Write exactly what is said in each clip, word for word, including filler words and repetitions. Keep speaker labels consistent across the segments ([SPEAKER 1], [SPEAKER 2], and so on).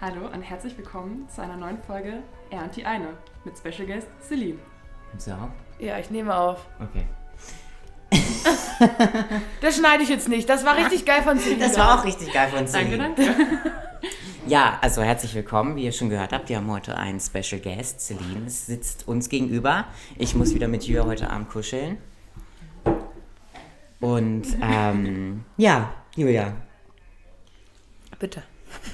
[SPEAKER 1] Hallo und herzlich willkommen zu einer neuen Folge Er und die Eine mit Special Guest Celine.
[SPEAKER 2] Nimmst du auf?
[SPEAKER 3] Ja, ich nehme auf.
[SPEAKER 2] Okay.
[SPEAKER 3] Das schneide ich jetzt nicht. Das war richtig geil von Celine.
[SPEAKER 2] Das war auch richtig geil von Celine.
[SPEAKER 1] Danke, danke.
[SPEAKER 2] Ja, also herzlich willkommen. Wie ihr schon gehört habt, wir haben heute einen Special Guest. Celine sitzt uns gegenüber. Ich muss wieder mit Julia heute Abend kuscheln. Und ähm, ja, Julia.
[SPEAKER 3] Bitte.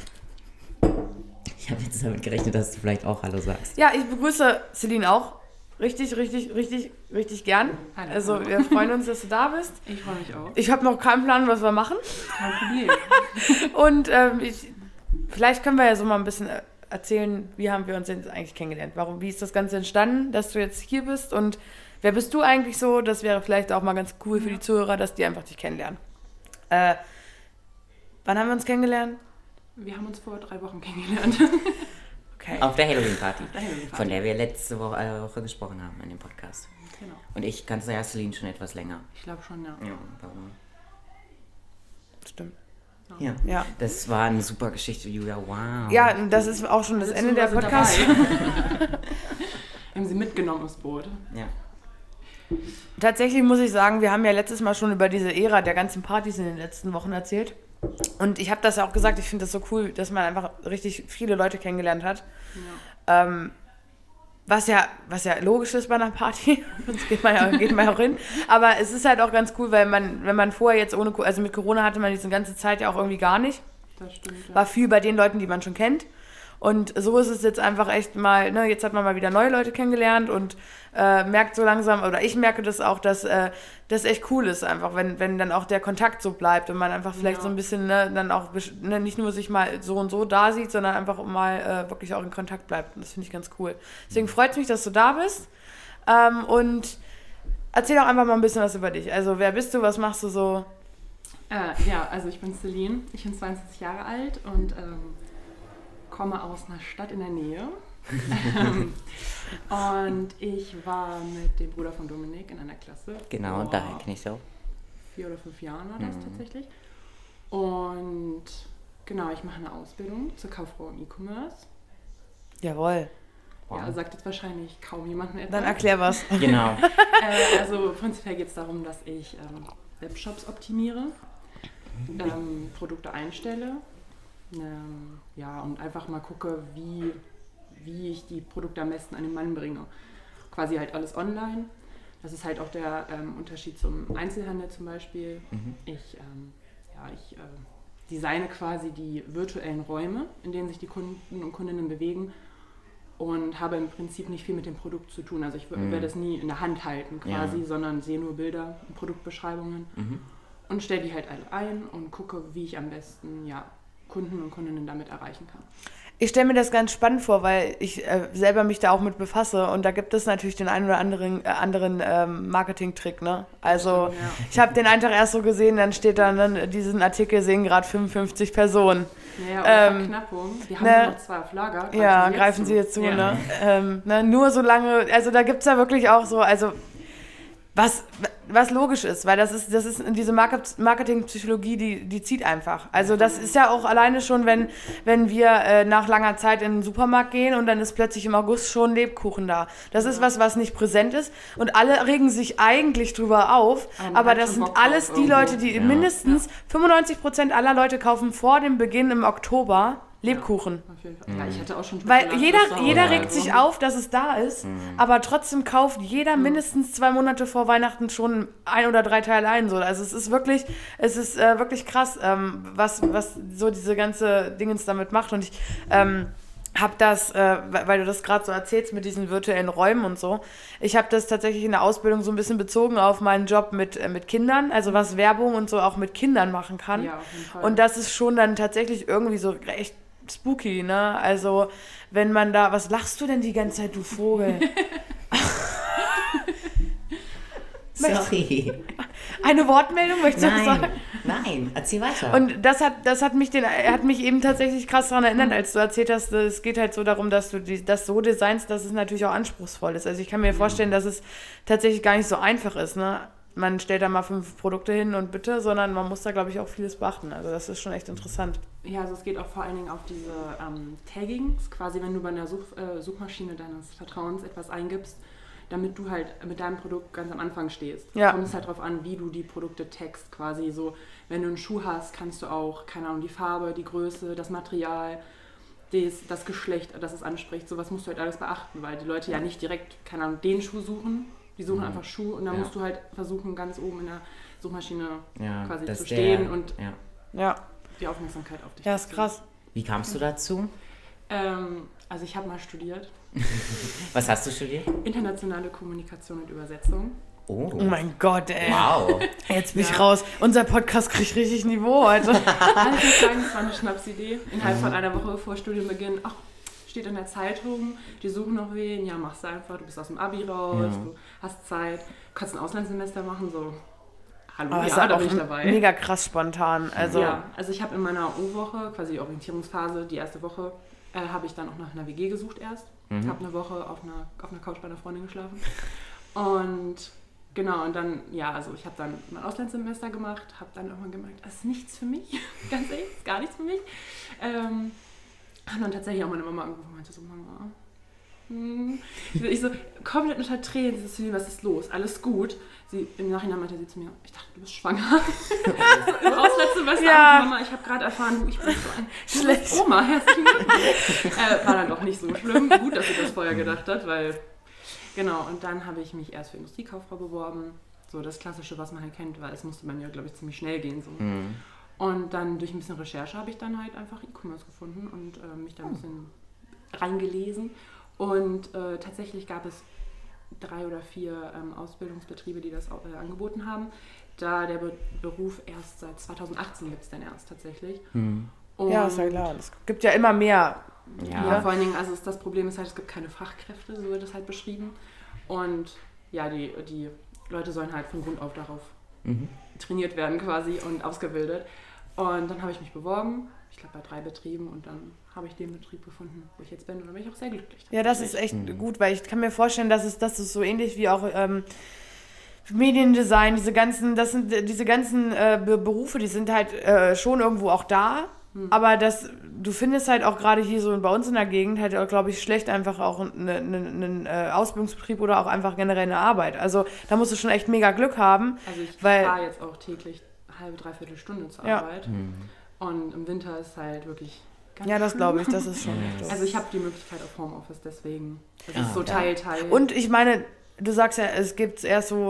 [SPEAKER 2] Ich habe jetzt damit gerechnet, dass du vielleicht auch Hallo sagst.
[SPEAKER 3] Ja, ich begrüße Celine auch richtig, richtig, richtig, richtig gern.
[SPEAKER 1] Hallo.
[SPEAKER 3] Also wir freuen uns, dass du da bist.
[SPEAKER 1] Ich freue mich auch.
[SPEAKER 3] Ich habe noch keinen Plan, was wir machen.
[SPEAKER 1] Kein Problem.
[SPEAKER 3] Und ähm, ich, vielleicht können wir ja so mal ein bisschen erzählen, wie haben wir uns jetzt eigentlich kennengelernt? Warum, wie ist das Ganze entstanden, dass du jetzt hier bist? Und wer bist du eigentlich so? Das wäre vielleicht auch mal ganz cool für die Zuhörer, dass die einfach dich kennenlernen. Äh, wann haben wir uns kennengelernt?
[SPEAKER 1] Wir haben uns vor drei Wochen kennengelernt.
[SPEAKER 3] Okay.
[SPEAKER 2] Auf der Halloween-Party,
[SPEAKER 1] Der Halloween-Party.
[SPEAKER 2] von der wir letzte Woche, äh, Woche gesprochen haben in dem Podcast.
[SPEAKER 1] Genau.
[SPEAKER 2] Und ich kannte ja Celine schon etwas länger.
[SPEAKER 1] Ich glaube schon, ja.
[SPEAKER 2] Ja, warum?
[SPEAKER 3] Stimmt.
[SPEAKER 2] Ja.
[SPEAKER 3] Ja.
[SPEAKER 2] Das war eine super Geschichte, Julia. Wow.
[SPEAKER 3] Ja, das ist auch schon das
[SPEAKER 1] Alle
[SPEAKER 3] Ende der
[SPEAKER 1] Zuhörer
[SPEAKER 3] Podcast.
[SPEAKER 1] sind dabei. Wir haben sie mitgenommen ins Boot.
[SPEAKER 2] Ja.
[SPEAKER 3] Tatsächlich muss ich sagen, wir haben ja letztes Mal schon über diese Ära der ganzen Partys in den letzten Wochen erzählt. Und ich habe das ja auch gesagt, ich finde das so cool, dass man einfach richtig viele Leute kennengelernt hat.
[SPEAKER 1] Ja.
[SPEAKER 3] Ähm, was ja, was ja logisch ist bei einer Party, sonst geht man ja, geht man ja auch hin. Aber es ist halt auch ganz cool, weil man, wenn man vorher jetzt ohne, also mit Corona hatte man diese ganze Zeit ja auch irgendwie gar nicht.
[SPEAKER 1] Das stimmt, ja.
[SPEAKER 3] War viel bei den Leuten, die man schon kennt. Und so ist es jetzt einfach echt mal, ne, jetzt hat man mal wieder neue Leute kennengelernt und äh, merkt so langsam, oder ich merke das auch, dass äh, das echt cool ist einfach, wenn, wenn dann auch der Kontakt so bleibt und man einfach vielleicht
[SPEAKER 1] Ja.
[SPEAKER 3] so ein bisschen, ne, dann auch ne, nicht nur sich mal so und so da sieht, sondern einfach mal äh, wirklich auch in Kontakt bleibt. Und das finde ich ganz cool. Deswegen freut es mich, dass du da bist. Ähm, und erzähl doch einfach mal ein bisschen was über dich. Also wer bist du, was machst du so?
[SPEAKER 1] Äh, ja, also ich bin Celine, ich bin zweiundzwanzig Jahre alt und ähm, komme aus einer Stadt in der Nähe. Und ich war mit dem Bruder von Dominik in einer Klasse.
[SPEAKER 2] Genau,
[SPEAKER 1] vor
[SPEAKER 2] daher kenne ich so.
[SPEAKER 1] Vier oder fünf Jahren war das
[SPEAKER 2] Mhm.
[SPEAKER 1] tatsächlich. Und genau, ich mache eine Ausbildung zur Kauffrau im E-Commerce.
[SPEAKER 3] Jawohl.
[SPEAKER 2] Wow.
[SPEAKER 1] Ja, sagt jetzt wahrscheinlich kaum jemandem etwas.
[SPEAKER 3] Dann erklär was.
[SPEAKER 2] Genau.
[SPEAKER 1] Äh, also prinzipiell geht es darum, dass ich ähm, Webshops optimiere, ähm, Produkte einstelle, ähm, ja, und einfach mal gucke, wie, wie ich die Produkte am besten an den Mann bringe. Quasi halt alles online. Das ist halt auch der ähm, Unterschied zum Einzelhandel zum Beispiel.
[SPEAKER 2] Mhm.
[SPEAKER 1] Ich, ähm, ja, ich äh, designe quasi die virtuellen Räume, in denen sich die Kunden und Kundinnen bewegen. Und habe im Prinzip nicht viel mit dem Produkt zu tun. Also ich w-
[SPEAKER 2] Mhm.
[SPEAKER 1] werde es nie in der Hand halten quasi,
[SPEAKER 2] Ja.
[SPEAKER 1] sondern sehe nur Bilder und Produktbeschreibungen
[SPEAKER 2] Mhm.
[SPEAKER 1] und stelle die halt alle ein und gucke, wie ich am besten ja, Kunden und Kundinnen damit erreichen kann.
[SPEAKER 3] Ich stelle mir das ganz spannend vor, weil ich äh, selber mich da auch mit befasse und da gibt es natürlich den einen oder anderen, äh, anderen ähm, Marketing-Trick, ne? Also
[SPEAKER 1] Ja.
[SPEAKER 3] ich habe den einen Tag erst so gesehen, dann steht da, ne, diesen Artikel sehen gerade fünfundfünfzig Personen.
[SPEAKER 1] Naja, oder
[SPEAKER 3] Ähm,
[SPEAKER 1] Verknappung. Wir haben
[SPEAKER 3] ne,
[SPEAKER 1] nur noch zwei auf Lager. Greifen
[SPEAKER 3] Ja,
[SPEAKER 1] Sie jetzt
[SPEAKER 3] greifen
[SPEAKER 1] zu.
[SPEAKER 3] Sie jetzt zu,
[SPEAKER 1] Ja.
[SPEAKER 3] ne? Ähm, ne? Nur so lange, also da gibt es ja wirklich auch so, also was, was logisch ist, weil das ist, das ist diese Market- Marketingpsychologie, die, die zieht einfach. Also das ist ja auch alleine schon, wenn, wenn wir äh, nach langer Zeit in den Supermarkt gehen und dann ist plötzlich im August schon Lebkuchen da. Das ist was, was nicht präsent ist und alle regen sich eigentlich drüber auf,
[SPEAKER 1] Einen
[SPEAKER 3] aber
[SPEAKER 1] hat
[SPEAKER 3] das
[SPEAKER 1] schon
[SPEAKER 3] sind
[SPEAKER 1] Bock drauf
[SPEAKER 3] alles die
[SPEAKER 1] irgendwo.
[SPEAKER 3] Leute, die
[SPEAKER 2] Ja.
[SPEAKER 3] mindestens fünfundneunzig Prozent aller Leute kaufen vor dem Beginn im Oktober Lebkuchen.
[SPEAKER 1] Auf jeden Fall. Ja, ich hatte auch schon
[SPEAKER 3] Weil
[SPEAKER 1] Spekulatius
[SPEAKER 3] jeder,
[SPEAKER 1] zu Hause,
[SPEAKER 3] jeder
[SPEAKER 2] Ja.
[SPEAKER 3] regt sich auf, dass es da ist, aber trotzdem kauft jeder mindestens zwei Monate vor Weihnachten schon ein oder drei Teile ein. So. Also es ist wirklich, es ist äh, wirklich krass, ähm, was, was so diese ganze Dingens damit macht. Und ich ähm, habe das, äh, weil du das gerade so erzählst mit diesen virtuellen Räumen und so, ich habe das tatsächlich in der Ausbildung so ein bisschen bezogen auf meinen Job mit, äh, mit Kindern, also was Werbung und so auch mit Kindern machen kann.
[SPEAKER 1] Ja, auf jeden Fall.
[SPEAKER 3] Und das ist schon dann tatsächlich irgendwie so echt spooky, ne? Also, wenn man da... Was lachst du denn die ganze Zeit, du Vogel?
[SPEAKER 2] Sorry.
[SPEAKER 3] Eine Wortmeldung, möchtest du
[SPEAKER 2] Nein,
[SPEAKER 3] sagen?
[SPEAKER 2] nein, erzähl weiter.
[SPEAKER 3] Und das hat, das hat mich den, hat mich eben tatsächlich krass daran erinnert, als du erzählt hast, es geht halt so darum, dass du die, das so designst, dass es natürlich auch anspruchsvoll ist. Also ich kann mir vorstellen, dass es tatsächlich gar nicht so einfach ist, ne? man stellt da mal fünf Produkte hin und bitte, sondern man muss da, glaube ich, auch vieles beachten. Also das ist schon echt interessant.
[SPEAKER 1] Ja, also es geht auch vor allen Dingen auf diese ähm, Taggings, quasi wenn du bei einer Such, äh, Suchmaschine deines Vertrauens etwas eingibst, damit du halt mit deinem Produkt ganz am Anfang stehst.
[SPEAKER 3] Ja.
[SPEAKER 1] Kommt es halt darauf an, wie du die Produkte taggst, quasi so, wenn du einen Schuh hast, kannst du auch, keine Ahnung, die Farbe, die Größe, das Material, das, das Geschlecht, das es anspricht, sowas musst du halt alles beachten, weil die Leute ja nicht direkt, keine Ahnung, den Schuh suchen, die suchen mhm. einfach Schuh und dann ja. musst du halt versuchen, ganz oben in der Suchmaschine ja, quasi zu stehen der, und
[SPEAKER 2] ja.
[SPEAKER 3] Ja.
[SPEAKER 1] die Aufmerksamkeit auf dich.
[SPEAKER 3] Ja, ist krass.
[SPEAKER 2] Wie kamst du dazu?
[SPEAKER 1] Ähm, also ich habe mal studiert.
[SPEAKER 2] Was hast du studiert?
[SPEAKER 1] Internationale Kommunikation und Übersetzung.
[SPEAKER 2] Oh.
[SPEAKER 3] Oh mein Gott, ey.
[SPEAKER 2] Wow.
[SPEAKER 3] Jetzt bin
[SPEAKER 1] ja.
[SPEAKER 3] ich raus. Unser Podcast kriegt richtig Niveau heute.
[SPEAKER 1] Also ich muss sagen, es war eine Schnapsidee. Innerhalb von einer Woche vor Studienbeginn, ach, steht in der Zeitung, die suchen noch wen, ja, mach's einfach, du bist aus dem Abi raus, ja. du hast Zeit, kannst ein Auslandssemester machen, so. Hallo,
[SPEAKER 3] aber
[SPEAKER 1] ja, da bin ich dabei.
[SPEAKER 3] Mega krass spontan. Also
[SPEAKER 1] ja, also ich habe in meiner O-Woche, quasi die Orientierungsphase, die erste Woche, äh, habe ich dann auch nach einer W G gesucht erst. Mhm. Ich habe eine Woche auf einer, auf einer Couch bei einer Freundin geschlafen. Und genau, und dann, ja, also ich habe dann mein Auslandssemester gemacht, habe dann irgendwann gemerkt, das ist nichts für mich, ganz ehrlich, ist gar nichts für mich. Ähm, habe dann tatsächlich auch meine Mama angerufen und meinte so, Mama, hm. ich so komplett unter Tränen, sie so, was ist los, alles gut. Sie, im Nachhinein meinte sie zu mir, ich dachte, du bist schwanger. so, im Auslandssemester,
[SPEAKER 3] ja.
[SPEAKER 1] Mama, ich habe gerade erfahren, ich bin so ein schlecht Oma, herzlichen Glückwunsch. äh, war dann doch nicht so schlimm, gut, dass sie das vorher gedacht hat, weil, genau, und dann habe ich mich erst für Industriekauffrau beworben, so das Klassische, was man halt kennt, weil es musste bei mir, glaube ich, ziemlich schnell gehen, so. Mhm. Und dann durch ein bisschen Recherche habe ich dann halt einfach E-Commerce gefunden und äh, mich da ein bisschen reingelesen. Und äh, tatsächlich gab es drei oder vier ähm, Ausbildungsbetriebe, die das äh, angeboten haben. Da der Be- Beruf erst seit zweitausendachtzehn gibt es dann erst tatsächlich.
[SPEAKER 2] Mhm.
[SPEAKER 3] Ja, ist ja klar. Es gibt ja immer mehr.
[SPEAKER 1] Ja, ja, vor allen Dingen, also das Problem ist halt, es gibt keine Fachkräfte, so wird es halt beschrieben. Und ja, die, die Leute sollen halt von Grund auf darauf mhm. trainiert werden quasi und ausgebildet. Und dann habe ich mich beworben, ich glaube bei drei Betrieben, und dann habe ich den Betrieb gefunden, wo ich jetzt bin, und da bin ich auch sehr glücklich.
[SPEAKER 3] Ja, das ist echt mhm. gut, weil ich kann mir vorstellen, dass es, dass es so ähnlich wie auch ähm, Mediendesign, diese ganzen, das sind diese ganzen äh, Berufe, die sind halt äh, schon irgendwo auch da, mhm. aber das, du findest halt auch gerade hier so bei uns in der Gegend halt, glaube ich, schlecht einfach auch einen eine, eine Ausbildungsbetrieb oder auch einfach generell eine Arbeit. Also da musst du schon echt mega Glück haben.
[SPEAKER 1] Also ich
[SPEAKER 3] weil,
[SPEAKER 1] fahre jetzt auch täglich eine halbe, dreiviertel Stunde zur
[SPEAKER 3] ja.
[SPEAKER 1] Arbeit mhm. und im Winter ist halt wirklich ganz
[SPEAKER 3] ja, das
[SPEAKER 1] schlimm.
[SPEAKER 3] glaube ich, das ist schon echt.
[SPEAKER 1] Also ich habe die Möglichkeit auf Homeoffice, deswegen. Das
[SPEAKER 2] ah,
[SPEAKER 1] ist so Teil, Teil.
[SPEAKER 3] Und ich meine, du sagst ja, es gibt es erst so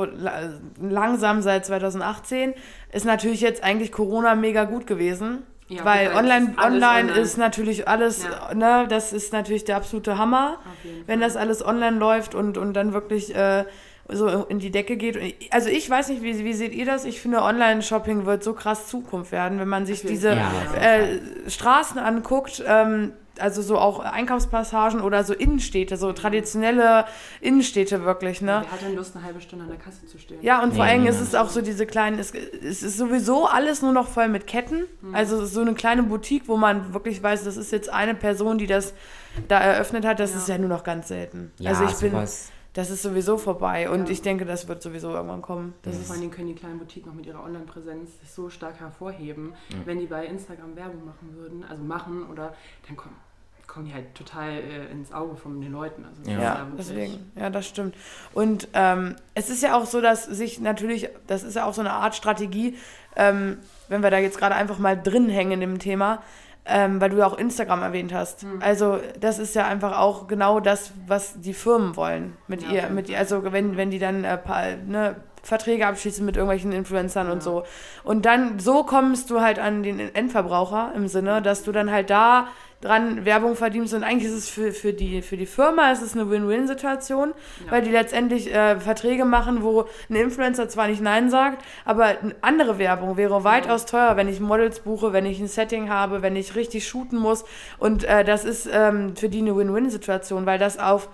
[SPEAKER 3] langsam seit zweitausendachtzehn. Ist natürlich jetzt eigentlich Corona mega gut gewesen. Ja, weil online, ist online, online ist natürlich alles, ja. ne, das ist natürlich der absolute Hammer, wenn das alles online läuft und, und dann wirklich äh, so in die Decke geht. Also ich weiß nicht, wie, wie seht ihr das? Ich finde, Online-Shopping wird so krass Zukunft werden, wenn man sich diese ja, äh, Straßen anguckt, ähm, also so auch Einkaufspassagen oder so Innenstädte, so traditionelle Innenstädte wirklich, ne?
[SPEAKER 1] Wer hat denn Lust, eine halbe Stunde an der Kasse zu stehen?
[SPEAKER 3] Ja, und vor
[SPEAKER 2] nee,
[SPEAKER 3] allem
[SPEAKER 2] nee,
[SPEAKER 3] ist es auch so diese kleinen, es, es ist sowieso alles nur noch voll mit Ketten, mhm. also so eine kleine Boutique, wo man wirklich weiß, das ist jetzt eine Person, die das da eröffnet hat, das ja. ist ja nur noch ganz selten.
[SPEAKER 2] Ja,
[SPEAKER 3] also ich bin,
[SPEAKER 2] sowas.
[SPEAKER 3] Das ist sowieso vorbei und
[SPEAKER 1] ja.
[SPEAKER 3] ich denke, das wird sowieso irgendwann kommen. Das
[SPEAKER 1] ja,
[SPEAKER 3] ist
[SPEAKER 1] vor allen Dingen können die kleinen Boutiquen noch mit ihrer Online-Präsenz sich so stark hervorheben, mhm. wenn die bei Instagram Werbung machen würden, also machen oder dann kommen kommen die halt total äh, ins Auge von den Leuten. Also
[SPEAKER 3] ja, ja deswegen. Ja, das stimmt. Und ähm, es ist ja auch so, dass sich natürlich, das ist ja auch so eine Art Strategie, ähm, wenn wir da jetzt gerade einfach mal drin hängen in dem Thema, ähm, weil du ja auch Instagram erwähnt hast. Mhm. Also das ist ja einfach auch genau das, was die Firmen wollen mit ja, ihr, mit ihr. Also wenn, wenn die dann äh, paar, ne, Verträge abschließen mit irgendwelchen Influencern ja. und so. Und dann so kommst du halt an den Endverbraucher im Sinne, dass du dann halt da dran Werbung verdienst und eigentlich ist es für, für, die, für die Firma ist es eine Win-Win-Situation, ja. weil die letztendlich äh, Verträge machen, wo ein Influencer zwar nicht Nein sagt, aber eine andere Werbung wäre weitaus teurer, wenn ich Models buche, wenn ich ein Setting habe, wenn ich richtig shooten muss und äh, das ist ähm, für die eine Win-Win-Situation, weil das auf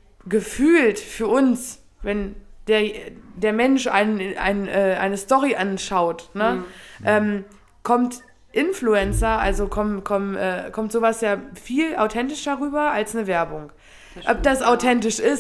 [SPEAKER 3] gefühlt für uns, wenn der, der Mensch ein, ein, äh, eine Story anschaut, ne, mhm. ähm, kommt Influencer, also kommt, kommt, äh, kommt sowas ja viel authentischer rüber als eine Werbung. Das Ob das authentisch ist,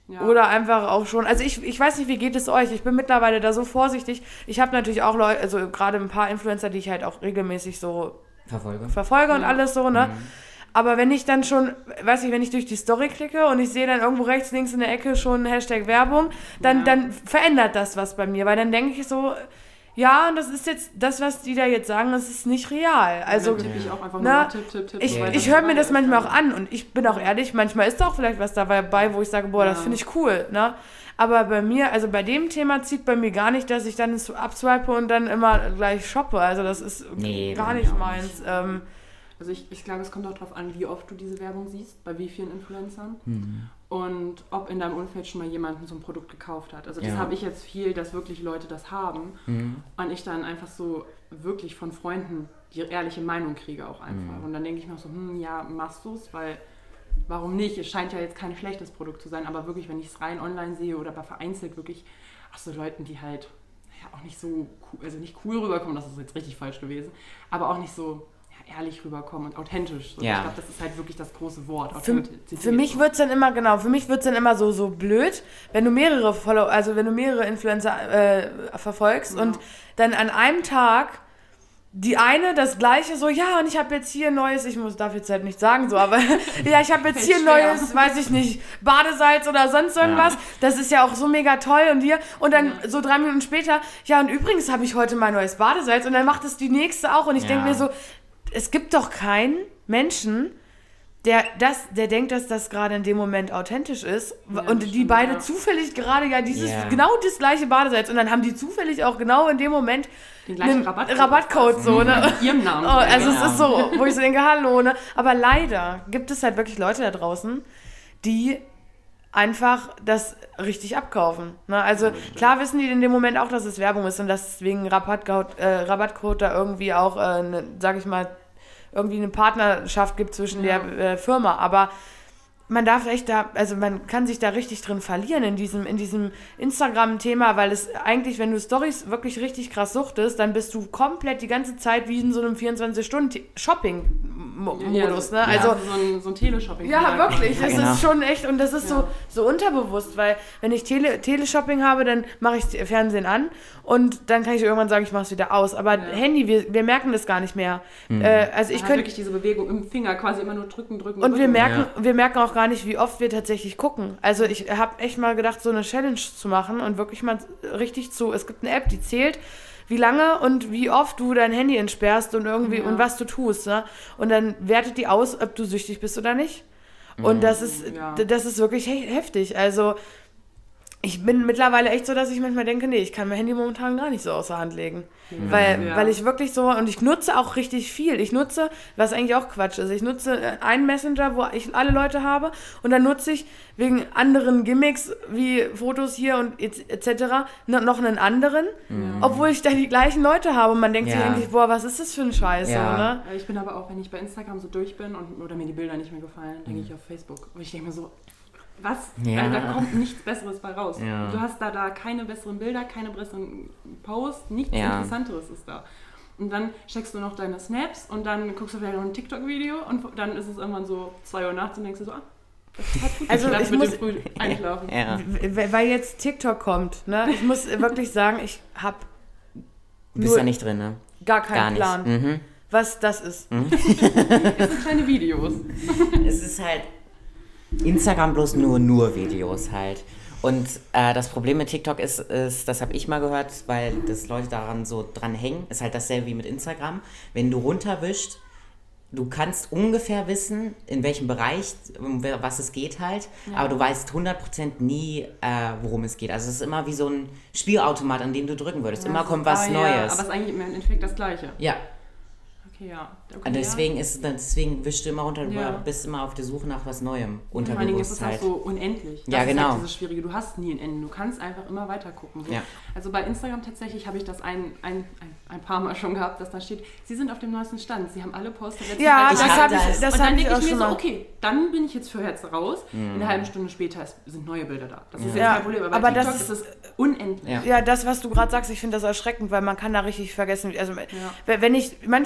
[SPEAKER 1] Ja.
[SPEAKER 3] Oder einfach auch schon, also ich, ich weiß nicht, wie geht es euch? Ich bin mittlerweile da so vorsichtig. Ich habe natürlich auch Leute, also gerade ein paar Influencer, die ich halt auch regelmäßig so
[SPEAKER 2] Verfolge.
[SPEAKER 3] verfolge und
[SPEAKER 1] Ja.
[SPEAKER 3] alles so, ne?
[SPEAKER 2] Mhm.
[SPEAKER 3] Aber wenn ich dann schon, weiß ich, wenn ich durch die Story klicke und ich sehe dann irgendwo rechts, links in der Ecke schon Hashtag Werbung, dann,
[SPEAKER 1] Ja.
[SPEAKER 3] dann verändert das was bei mir, weil dann denke ich so, ja, und das ist jetzt, das, was die da jetzt sagen, das ist nicht real. Also,
[SPEAKER 1] dann tippe ich auch einfach
[SPEAKER 3] na,
[SPEAKER 1] nur Tipp, Tipp, Tipp.
[SPEAKER 3] ich,
[SPEAKER 1] so weiter
[SPEAKER 3] ich
[SPEAKER 1] und
[SPEAKER 3] höre
[SPEAKER 1] so
[SPEAKER 3] mir das
[SPEAKER 1] weiter.
[SPEAKER 3] manchmal auch an und ich bin auch ehrlich, manchmal ist da auch vielleicht was dabei, wo ich sage, boah, das
[SPEAKER 1] Ja.
[SPEAKER 3] finde ich cool, ne? Aber bei mir, also bei dem Thema zieht bei mir gar nicht, dass ich dann so abswipe und dann immer gleich shoppe. Also das ist
[SPEAKER 2] Nee,
[SPEAKER 3] gar
[SPEAKER 2] bei mir
[SPEAKER 3] nicht
[SPEAKER 2] auch
[SPEAKER 3] meins. Ähm,
[SPEAKER 1] Also ich, ich glaube, es kommt auch darauf an, wie oft du diese Werbung siehst, bei wie vielen Influencern
[SPEAKER 2] Mhm.
[SPEAKER 1] und ob in deinem Umfeld schon mal jemanden so ein Produkt gekauft hat. Also das
[SPEAKER 2] Ja.
[SPEAKER 1] habe ich jetzt viel, dass wirklich Leute das haben
[SPEAKER 2] Mhm.
[SPEAKER 1] und ich dann einfach so wirklich von Freunden die ehrliche Meinung kriege auch einfach.
[SPEAKER 2] Mhm.
[SPEAKER 1] Und dann denke ich mir auch so, hm, ja, machst du es, weil warum nicht? Es scheint ja jetzt kein schlechtes Produkt zu sein, aber wirklich, wenn ich es rein online sehe oder bei vereinzelt wirklich, ach so Leuten, die halt ja, auch nicht so, cool, also nicht cool rüberkommen, das ist jetzt richtig falsch gewesen, aber auch nicht so ja, ehrlich rüberkommen und authentisch. So,
[SPEAKER 2] Ja.
[SPEAKER 1] Ich glaube, das ist halt wirklich das große Wort.
[SPEAKER 3] Für,
[SPEAKER 1] Authentizität.
[SPEAKER 3] für mich wird's dann immer, genau, für mich wird's dann immer so, so blöd, wenn du mehrere Follow, also wenn du mehrere Influencer äh, verfolgst
[SPEAKER 1] Ja.
[SPEAKER 3] und dann an einem Tag die eine das gleiche so, ja, und ich habe jetzt hier ein neues, ich muss, darf jetzt halt nicht sagen so, aber ja, ich habe jetzt
[SPEAKER 1] Fällt
[SPEAKER 3] hier ein
[SPEAKER 1] schwer.
[SPEAKER 3] neues, weiß ich nicht, Badesalz oder sonst irgendwas.
[SPEAKER 2] Ja.
[SPEAKER 3] Das ist ja auch so mega toll und dir. Und dann
[SPEAKER 1] Ja.
[SPEAKER 3] so drei Minuten später, ja, und übrigens habe ich heute mein neues Badesalz und dann macht es die nächste auch und ich
[SPEAKER 2] Ja.
[SPEAKER 3] denke mir so, es gibt doch keinen Menschen, der, das, der denkt, dass das gerade in dem Moment authentisch ist
[SPEAKER 1] Ja,
[SPEAKER 3] und
[SPEAKER 1] das
[SPEAKER 3] die
[SPEAKER 1] stimmt,
[SPEAKER 3] beide
[SPEAKER 1] ja.
[SPEAKER 3] zufällig gerade ja dieses,
[SPEAKER 2] Ja.
[SPEAKER 3] genau das gleiche Badesalz und dann haben die zufällig auch genau in dem Moment
[SPEAKER 1] Den gleichen
[SPEAKER 3] einen
[SPEAKER 1] Rabattcode.
[SPEAKER 3] Rabattcode so, ne?
[SPEAKER 1] Mit ihrem Namen.
[SPEAKER 3] Oh, also
[SPEAKER 2] Genau.
[SPEAKER 3] es ist so, wo ich so denke, hallo, ne? Aber leider gibt es halt wirklich Leute da draußen, die einfach das richtig abkaufen. Ne? Also klar wissen die in dem Moment auch, dass es Werbung ist und dass deswegen Rabattcode, äh, Rabattcode da irgendwie auch, äh, ne, sag ich mal, irgendwie eine Partnerschaft gibt zwischen
[SPEAKER 1] Ja.
[SPEAKER 3] der äh, Firma. Aber man darf echt da, also man kann sich da richtig drin verlieren in diesem, in diesem Instagram-Thema, weil es eigentlich, wenn du Storys wirklich richtig krass suchtest, dann bist du komplett die ganze Zeit wie in so einem vierundzwanzig-Stunden-Shopping-Modus. Ne?
[SPEAKER 1] Ja,
[SPEAKER 3] Also,
[SPEAKER 1] so ein, so ein Teleshopping.
[SPEAKER 3] ja, wirklich.
[SPEAKER 2] Ja,
[SPEAKER 3] Das
[SPEAKER 2] genau.
[SPEAKER 3] ist schon echt, und das ist
[SPEAKER 1] Ja.
[SPEAKER 3] so, so unterbewusst, weil wenn ich Tele, Teleshopping habe, dann mache ich Fernsehen an und dann kann ich irgendwann sagen, ich mache es wieder aus. Aber
[SPEAKER 1] Ja.
[SPEAKER 3] Handy, wir, wir merken das gar nicht mehr.
[SPEAKER 2] Mhm.
[SPEAKER 3] Äh, also ich
[SPEAKER 1] Ich
[SPEAKER 3] könnte
[SPEAKER 1] wirklich diese Bewegung im Finger quasi immer nur drücken, drücken,
[SPEAKER 3] und wir
[SPEAKER 1] drücken.
[SPEAKER 3] merken, wir merken auch gar nicht, wie oft wir tatsächlich gucken. Also ich habe echt mal gedacht, so eine Challenge zu machen und wirklich mal richtig zu, es gibt eine App, die zählt, wie lange und wie oft du dein Handy entsperrst und irgendwie
[SPEAKER 1] Ja.
[SPEAKER 3] und was du tust. Ne? Und dann wertet die aus, ob du süchtig bist oder nicht. Und das ist,
[SPEAKER 1] Ja.
[SPEAKER 3] das ist wirklich he- heftig. Also ich bin mittlerweile echt so, dass ich manchmal denke, nee, ich kann mein Handy momentan gar nicht so außer Hand legen. Weil,
[SPEAKER 1] Ja.
[SPEAKER 3] weil ich wirklich so, und ich nutze auch richtig viel. Ich nutze, was eigentlich auch Quatsch ist, ich nutze äh, einen Messenger, wo ich alle Leute habe und dann nutze ich wegen anderen Gimmicks wie Fotos hier und et cetera noch einen anderen, obwohl ich da die gleichen Leute habe und man denkt sich
[SPEAKER 2] Ja.
[SPEAKER 3] eigentlich, boah, was ist das für ein Scheiß,
[SPEAKER 2] Ja.
[SPEAKER 3] so, ne?
[SPEAKER 1] Ich bin aber auch, wenn ich bei Instagram so durch bin und, oder mir die Bilder nicht mehr gefallen, denke ich auf Facebook. Und ich denke mir so, was?
[SPEAKER 2] Ja.
[SPEAKER 1] Also, da kommt nichts Besseres bei raus.
[SPEAKER 2] Ja.
[SPEAKER 1] Du hast da, da keine besseren Bilder, keine besseren Posts, nichts
[SPEAKER 2] Ja.
[SPEAKER 1] Interessanteres ist da. Und dann checkst du noch deine Snaps und dann guckst du vielleicht noch ein TikTok-Video und dann ist es irgendwann so zwei Uhr nachts und denkst du so, ah, das hat gut
[SPEAKER 3] Also
[SPEAKER 1] geklappt
[SPEAKER 3] ich
[SPEAKER 1] mit
[SPEAKER 3] muss-
[SPEAKER 1] dem früh Einschlafen.
[SPEAKER 2] Ja.
[SPEAKER 3] W- Weil jetzt TikTok kommt, ne? Ich muss wirklich sagen, ich habe
[SPEAKER 2] Du bist
[SPEAKER 3] Nur-
[SPEAKER 2] da nicht drin, ne?
[SPEAKER 3] gar keinen
[SPEAKER 2] Gar nicht.
[SPEAKER 3] Plan,
[SPEAKER 2] Mhm.
[SPEAKER 3] was das ist.
[SPEAKER 1] Das sind kleine Videos.
[SPEAKER 2] Es ist halt Instagram bloß nur nur Videos halt. Und äh, das Problem mit TikTok ist, ist das habe ich mal gehört, weil das Leute daran so dran hängen, ist halt dasselbe wie mit Instagram. Wenn du runterwischst, du kannst ungefähr wissen, in welchem Bereich, um was es geht halt,
[SPEAKER 1] Ja.
[SPEAKER 2] aber du weißt hundert Prozent nie, äh, worum es geht. Also es ist immer wie so ein Spielautomat, an dem du drücken würdest. Immer kommt was
[SPEAKER 1] Ah, ja,
[SPEAKER 2] Neues.
[SPEAKER 1] aber es ist eigentlich im Endeffekt das Gleiche.
[SPEAKER 2] Ja,
[SPEAKER 1] Okay, ja. Okay,
[SPEAKER 2] und deswegen ist es dann- deswegen wischst du immer runter, du
[SPEAKER 1] Ja.
[SPEAKER 2] bist immer auf der Suche nach was Neuem,
[SPEAKER 1] Und vor allen Dingen ist
[SPEAKER 2] unterbewusst
[SPEAKER 1] es auch
[SPEAKER 2] halt.
[SPEAKER 1] so unendlich. Das
[SPEAKER 2] Ja,
[SPEAKER 1] ist
[SPEAKER 2] genau.
[SPEAKER 1] halt dieses Schwierige. Du hast nie ein Ende. Du kannst einfach immer weiter gucken. So.
[SPEAKER 2] Ja.
[SPEAKER 1] Also bei Instagram tatsächlich habe ich das ein, ein, ein, ein paar Mal schon gehabt, dass da steht, sie sind auf dem neuesten Stand. Sie haben alle Posts der letzten
[SPEAKER 3] Ja,
[SPEAKER 1] drei
[SPEAKER 3] das
[SPEAKER 1] Tage.
[SPEAKER 3] habe
[SPEAKER 2] hab
[SPEAKER 3] ich,
[SPEAKER 2] das.
[SPEAKER 3] das
[SPEAKER 1] Und
[SPEAKER 3] hab
[SPEAKER 1] dann
[SPEAKER 3] ich
[SPEAKER 1] denke
[SPEAKER 3] auch
[SPEAKER 1] ich mir
[SPEAKER 3] schon
[SPEAKER 1] so,
[SPEAKER 3] mal.
[SPEAKER 1] okay, dann bin ich jetzt für jetzt raus. Eine halbe Stunde später ist, sind neue Bilder da. Das ist jetzt
[SPEAKER 3] Ja,
[SPEAKER 1] kein Problem. Aber,
[SPEAKER 3] aber
[SPEAKER 1] bei TikTok
[SPEAKER 3] das
[SPEAKER 1] ist es unendlich.
[SPEAKER 2] Ja.
[SPEAKER 3] Ja, das, was du gerade sagst, ich finde das erschreckend, weil man kann da richtig vergessen. Also, wenn ich, manchmal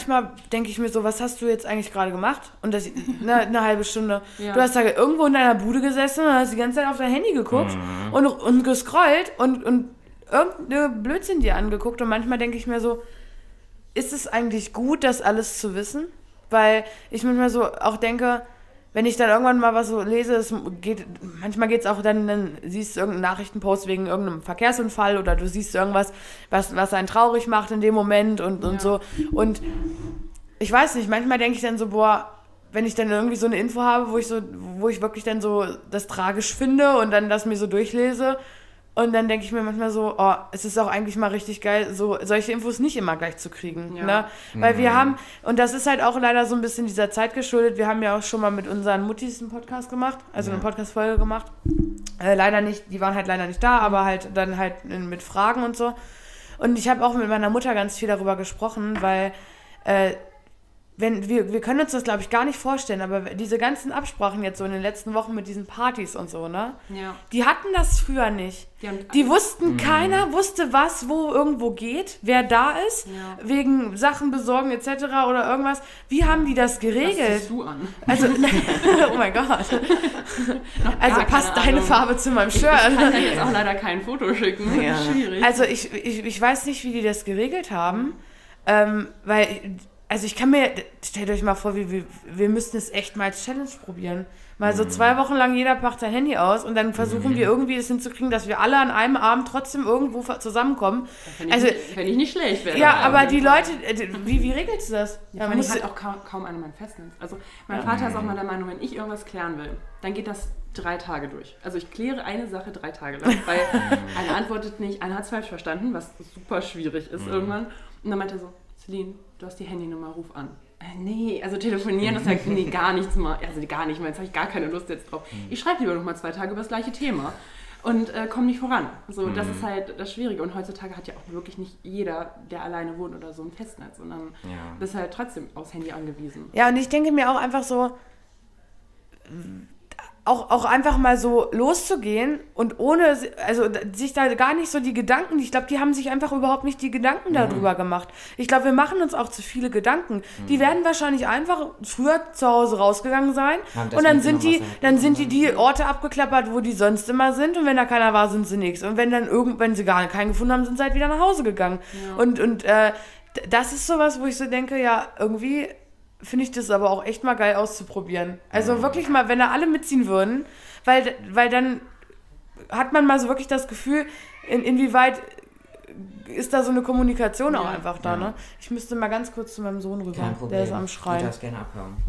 [SPEAKER 3] denke ich mir so, was hast du jetzt eigentlich gerade gemacht? Und das eine, eine halbe Stunde.
[SPEAKER 1] Ja.
[SPEAKER 3] Du hast da irgendwo in deiner Bude gesessen und hast die ganze Zeit auf dein Handy geguckt
[SPEAKER 2] Mhm.
[SPEAKER 3] und, und gescrollt und, und irgendeine Blödsinn dir angeguckt. Und manchmal denke ich mir so, ist es eigentlich gut, das alles zu wissen? Weil ich manchmal so auch denke, wenn ich dann irgendwann mal was so lese, es geht, manchmal geht es auch dann, dann siehst du irgendeinen Nachrichtenpost wegen irgendeinem Verkehrsunfall oder du siehst irgendwas, was, was einen traurig macht in dem Moment und, und
[SPEAKER 1] Ja.
[SPEAKER 3] so. Und ich weiß nicht, manchmal denke ich dann so, boah, wenn ich dann irgendwie so eine Info habe, wo ich so, wo ich wirklich dann so das tragisch finde und dann das mir so durchlese. Und dann denke ich mir manchmal so, oh, es ist auch eigentlich mal richtig geil, so solche Infos nicht immer gleich zu kriegen.
[SPEAKER 1] Ja.
[SPEAKER 3] Ne? Weil
[SPEAKER 2] Mhm.
[SPEAKER 3] wir haben, und das ist halt auch leider so ein bisschen dieser Zeit geschuldet, wir haben ja auch schon mal mit unseren Muttis einen Podcast gemacht, also eine
[SPEAKER 2] Ja.
[SPEAKER 3] Podcast-Folge gemacht. Äh, leider nicht, die waren halt leider nicht da, aber halt dann halt in, mit Fragen und so. Und ich habe auch mit meiner Mutter ganz viel darüber gesprochen, weil äh, wenn wir, wir können uns das, glaube ich, gar nicht vorstellen, aber diese ganzen Absprachen jetzt so in den letzten Wochen mit diesen Partys und so, ne?
[SPEAKER 1] Ja.
[SPEAKER 3] Die hatten das früher nicht.
[SPEAKER 1] Die haben-
[SPEAKER 3] Die wussten, keiner wusste, was wo irgendwo geht, wer da ist,
[SPEAKER 1] Ja.
[SPEAKER 3] wegen Sachen besorgen et cetera oder irgendwas. Wie haben die das
[SPEAKER 1] Was
[SPEAKER 3] geregelt?
[SPEAKER 1] ziehst du an?
[SPEAKER 3] Also, oh mein Gott. Also
[SPEAKER 1] Gar
[SPEAKER 3] passt
[SPEAKER 1] keine
[SPEAKER 3] deine
[SPEAKER 1] Ahnung.
[SPEAKER 3] Farbe zu meinem
[SPEAKER 1] Ich kann
[SPEAKER 3] Shirt.
[SPEAKER 1] dir jetzt auch leider kein Foto schicken.
[SPEAKER 2] Ja.
[SPEAKER 1] Schwierig.
[SPEAKER 3] Also ich, ich, ich weiß nicht, wie die das geregelt haben, ähm, weil, also ich kann mir, stellt euch mal vor, wir, wir, wir müssten es echt mal als Challenge probieren. Mal so zwei Wochen lang jeder packt sein Handy aus und dann versuchen wir irgendwie es hinzukriegen, dass wir alle an einem Abend trotzdem irgendwo ver- zusammenkommen.
[SPEAKER 1] Wenn ich,
[SPEAKER 3] Also,
[SPEAKER 1] nicht, wenn ich nicht schlecht wäre.
[SPEAKER 3] ja, aber die Leute, äh, wie, wie regelst du das?
[SPEAKER 1] Ja,
[SPEAKER 3] Ja,
[SPEAKER 1] vor allem
[SPEAKER 3] musst
[SPEAKER 1] hat
[SPEAKER 3] du,
[SPEAKER 1] auch kaum, kaum einer mein Festnetz. Also mein Vater ist auch mal der Meinung, wenn ich irgendwas klären will, dann geht das drei Tage durch. Also ich kläre eine Sache drei Tage lang, weil einer antwortet nicht, einer hat es falsch verstanden, was super schwierig ist irgendwann. Und dann meint er so, Celine, du hast die Handynummer, ruf an. Äh, nee, also telefonieren, das sagt nee, gar nichts mal. Also gar nicht mal, jetzt habe ich gar keine Lust jetzt drauf. Ich schreibe lieber noch mal zwei Tage über das gleiche Thema und äh, komme nicht voran. So, das ist halt das Schwierige. Und heutzutage hat ja auch wirklich nicht jeder, der alleine wohnt oder so, ein Festnetz, sondern
[SPEAKER 2] Ja.
[SPEAKER 1] bist halt trotzdem aufs Handy angewiesen.
[SPEAKER 3] ja, und ich denke mir auch einfach so, auch, auch einfach mal so loszugehen und ohne, also sich da gar nicht so die Gedanken, ich glaube, die haben sich einfach überhaupt nicht die Gedanken darüber gemacht. Ich glaube, wir machen uns auch zu viele Gedanken. Die werden wahrscheinlich einfach früher zu Hause rausgegangen sein
[SPEAKER 2] Haben das
[SPEAKER 3] und dann sind
[SPEAKER 2] mitgenommen,
[SPEAKER 3] die,
[SPEAKER 2] was sie
[SPEAKER 3] dann sind die die Orte abgeklappert, wo die sonst immer sind und wenn da keiner war, sind sie nichts. Und wenn dann irgend, wenn sie gar keinen gefunden haben, sind sie halt wieder nach Hause gegangen.
[SPEAKER 1] Ja.
[SPEAKER 3] Und, und äh, d- das ist sowas, wo ich so denke, ja, irgendwie finde ich das aber auch echt mal geil auszuprobieren. Also wirklich mal, wenn da alle mitziehen würden, weil, weil dann hat man mal so wirklich das Gefühl, in, inwieweit ist da so eine Kommunikation auch
[SPEAKER 1] Ja.
[SPEAKER 3] einfach da,
[SPEAKER 2] Ja.
[SPEAKER 3] ne? Ich müsste mal ganz kurz zu meinem Sohn rüber.
[SPEAKER 2] Kein Problem.
[SPEAKER 3] Der ist am
[SPEAKER 2] Du
[SPEAKER 3] Schreien.
[SPEAKER 2] darfst gerne abhauen.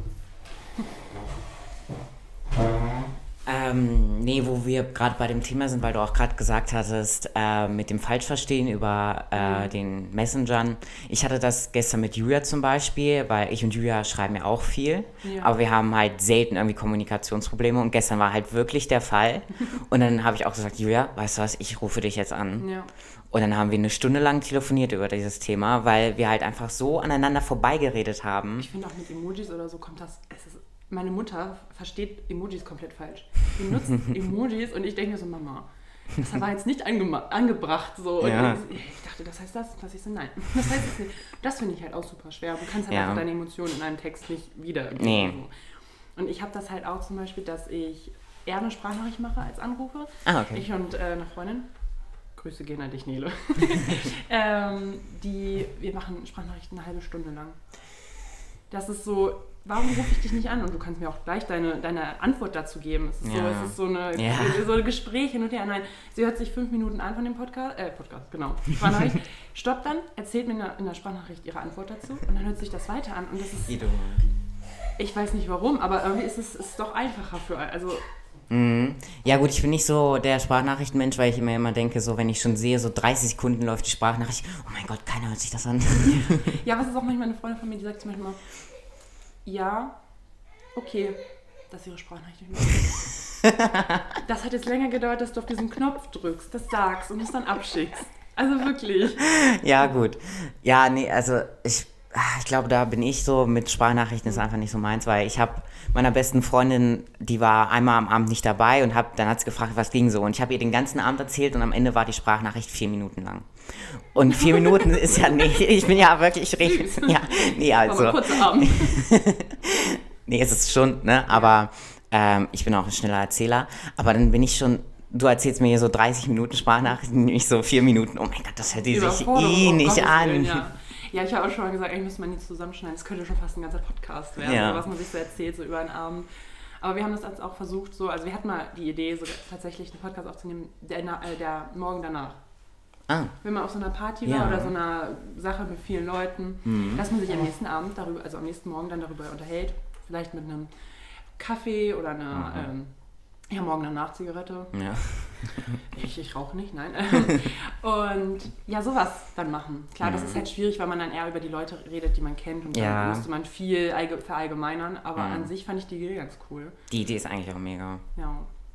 [SPEAKER 2] Ähm, nee, wo wir gerade bei dem Thema sind, weil du auch gerade gesagt hattest, äh, mit dem Falschverstehen über äh,
[SPEAKER 1] Mhm.
[SPEAKER 2] den Messengern. Ich hatte das gestern mit Julia zum Beispiel, weil ich und Julia schreiben ja auch viel,
[SPEAKER 1] Ja.
[SPEAKER 2] aber wir haben halt selten irgendwie Kommunikationsprobleme und gestern war halt wirklich der Fall. Und dann habe ich auch gesagt, Julia, weißt du was, ich rufe dich jetzt an.
[SPEAKER 1] Ja.
[SPEAKER 2] Und dann haben wir eine Stunde lang telefoniert über dieses Thema, weil wir halt einfach so aneinander vorbeigeredet haben.
[SPEAKER 1] Ich finde auch mit Emojis oder so kommt das. Es ist, meine Mutter versteht Emojis komplett falsch. Die nutzt Emojis und ich denke mir so, Mama, das war jetzt nicht angema- angebracht. So. Und
[SPEAKER 2] Ja.
[SPEAKER 1] ich, ich dachte, das heißt das. Was ich so, nein. Das heißt es nicht. Das finde ich halt auch super schwer. Du kannst halt
[SPEAKER 2] Ja.
[SPEAKER 1] einfach deine Emotionen in einem Text nicht wiedergeben.
[SPEAKER 2] Nee.
[SPEAKER 1] So. Und ich habe das halt auch zum Beispiel, dass ich eher eine Sprachnachricht mache als Anrufe.
[SPEAKER 2] Ah, okay.
[SPEAKER 1] Ich und äh, eine Freundin. Grüße gehen an dich, Nele. ähm, die, wir machen Sprachnachrichten eine halbe Stunde lang. Das ist so, warum rufe ich dich nicht an? Und du kannst mir auch gleich deine, deine Antwort dazu geben. Es ist,
[SPEAKER 2] Ja.
[SPEAKER 1] so, es ist so, eine,
[SPEAKER 2] Ja.
[SPEAKER 1] so ein Gespräch hin und her. Nein, sie hört sich fünf Minuten an von dem Podcast, äh, Podcast, genau, Sprachnachricht, stoppt dann, erzählt mir in der, in der Sprachnachricht ihre Antwort dazu und dann hört sich das weiter an. Und das ist, ich weiß nicht warum, aber irgendwie ist es ist doch einfacher für, also
[SPEAKER 2] Mhm. Ja gut, ich bin nicht so der Sprachnachrichtenmensch, weil ich immer immer denke, so wenn ich schon sehe, so dreißig Sekunden läuft die Sprachnachricht, oh mein Gott, keiner hört sich das an.
[SPEAKER 1] ja, was ist auch manchmal eine Freundin von mir, die sagt zum Beispiel mal, ja, okay, das ist ihre Sprachnachricht. Das hat jetzt länger gedauert, dass du auf diesen Knopf drückst, das sagst und es dann abschickst. Also wirklich.
[SPEAKER 2] Ja gut. Ja, nee, also ich Ich glaube, da bin ich so, mit Sprachnachrichten ist einfach nicht so meins, weil ich habe meiner besten Freundin, die war einmal am Abend nicht dabei und hab, dann hat sie gefragt, was ging so. Und ich habe ihr den ganzen Abend erzählt und am Ende war die Sprachnachricht vier Minuten lang. Und vier Minuten ist ja nicht, ich bin ja wirklich richtig, ja, nee, also.
[SPEAKER 1] Aber kurzer Abend.
[SPEAKER 2] Nee, es ist schon, ne, aber ähm, ich bin auch ein schneller Erzähler, aber dann bin ich schon, du erzählst mir hier so dreißig Minuten Sprachnachrichten, nicht so vier Minuten, oh mein Gott, das hört die sich eh nicht an.
[SPEAKER 1] Willen, ja. Ja, ich habe auch schon mal gesagt, eigentlich müsste man die zusammenschneiden. Das könnte schon fast ein ganzer Podcast werden,
[SPEAKER 2] ja.
[SPEAKER 1] so, was man sich so erzählt, so über einen Abend. Aber wir haben das jetzt auch versucht, so, also wir hatten mal die Idee, so tatsächlich einen Podcast aufzunehmen, der, äh, der morgen danach.
[SPEAKER 2] Ah.
[SPEAKER 1] Wenn man auf so einer Party
[SPEAKER 2] ja.
[SPEAKER 1] war oder so einer Sache mit vielen Leuten, mhm. dass man sich am nächsten Abend darüber, also am nächsten Morgen dann darüber unterhält, vielleicht mit einem Kaffee oder einer, mhm. ähm, ja, morgen danach Zigarette.
[SPEAKER 2] Ja.
[SPEAKER 1] Ich, ich rauche nicht, nein. Und ja, sowas dann machen. Klar, das ist halt schwierig, weil man dann eher über die Leute redet, die man kennt und dann
[SPEAKER 2] ja.
[SPEAKER 1] müsste man viel allge- verallgemeinern, aber
[SPEAKER 2] mhm.
[SPEAKER 1] an sich fand ich die Idee ganz cool.
[SPEAKER 2] Die Idee ist eigentlich auch mega.
[SPEAKER 1] Ja.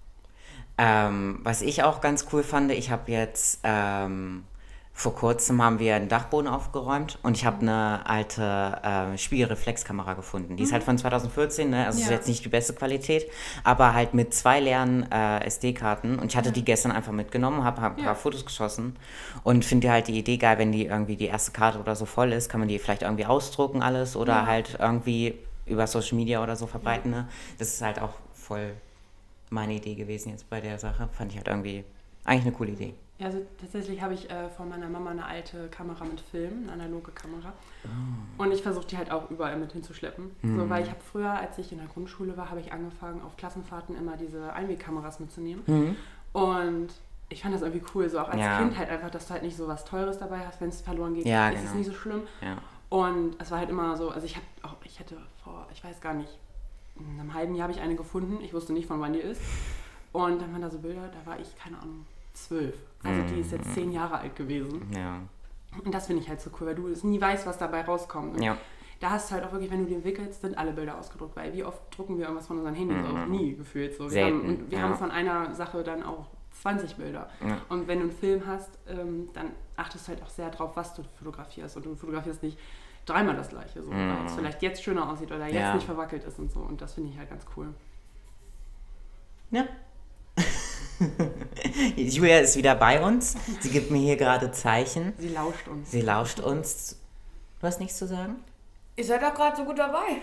[SPEAKER 2] Ähm, was ich auch ganz cool fand, ich habe jetzt ähm, vor kurzem haben wir einen Dachboden aufgeräumt und ich habe eine alte äh, Spiegelreflexkamera gefunden. Die ist halt von zwanzig vierzehn, ne? Also ja. ist jetzt nicht die beste Qualität, aber halt mit zwei leeren äh, S D-Karten und ich hatte die gestern einfach mitgenommen, habe hab ein paar ja. Fotos geschossen und finde halt die Idee geil, wenn die irgendwie die erste Karte oder so voll ist, kann man die vielleicht irgendwie ausdrucken alles oder ja. halt irgendwie über Social Media oder so verbreiten. Ne? Das ist halt auch voll meine Idee gewesen jetzt bei der Sache. Fand ich halt irgendwie eigentlich eine coole Idee.
[SPEAKER 1] Ja, also tatsächlich habe ich äh, von meiner Mama eine alte Kamera mit Film, eine analoge Kamera. Oh. Und ich versuche die halt auch überall mit hinzuschleppen. Mhm. So, weil ich habe früher, als ich in der Grundschule war, habe ich angefangen, auf Klassenfahrten immer diese Einwegkameras mitzunehmen. Mhm. Und ich fand das irgendwie cool, so auch als ja. Kind halt einfach, dass du halt nicht so was Teures dabei hast, wenn es verloren geht,
[SPEAKER 2] ja,
[SPEAKER 1] ist
[SPEAKER 2] genau.
[SPEAKER 1] es nicht so schlimm.
[SPEAKER 2] Ja.
[SPEAKER 1] Und es war halt immer so, also ich habe auch, ich hätte vor, ich weiß gar nicht, in einem halben Jahr habe ich eine gefunden, ich wusste nicht, von wann die ist. Und dann waren da so Bilder, da war ich, keine Ahnung, zwölf. Also die ist jetzt zehn Jahre alt gewesen.
[SPEAKER 2] Ja.
[SPEAKER 1] Und das finde ich halt so cool, weil du nie weißt, was dabei rauskommt. Und
[SPEAKER 2] ja.
[SPEAKER 1] da hast du halt auch wirklich, wenn du den wickelst, sind alle Bilder ausgedruckt. Weil wie oft drucken wir irgendwas von unseren Handys mhm. auf? Nie gefühlt so. Wir,
[SPEAKER 2] Selten,
[SPEAKER 1] haben, und wir
[SPEAKER 2] ja.
[SPEAKER 1] haben von einer Sache dann auch zwanzig Bilder. Ja. Und wenn du einen Film hast, ähm, dann achtest du halt auch sehr drauf, was du fotografierst. Und du fotografierst nicht dreimal das Gleiche. So, mhm. weil es vielleicht jetzt schöner aussieht oder jetzt ja. nicht verwackelt ist und so. Und das finde ich halt ganz cool.
[SPEAKER 2] Ja. Julia ist wieder bei uns. Sie gibt mir hier gerade Zeichen.
[SPEAKER 1] Sie lauscht uns.
[SPEAKER 2] Sie lauscht uns. Du hast nichts zu sagen?
[SPEAKER 3] Ihr seid doch gerade so gut dabei.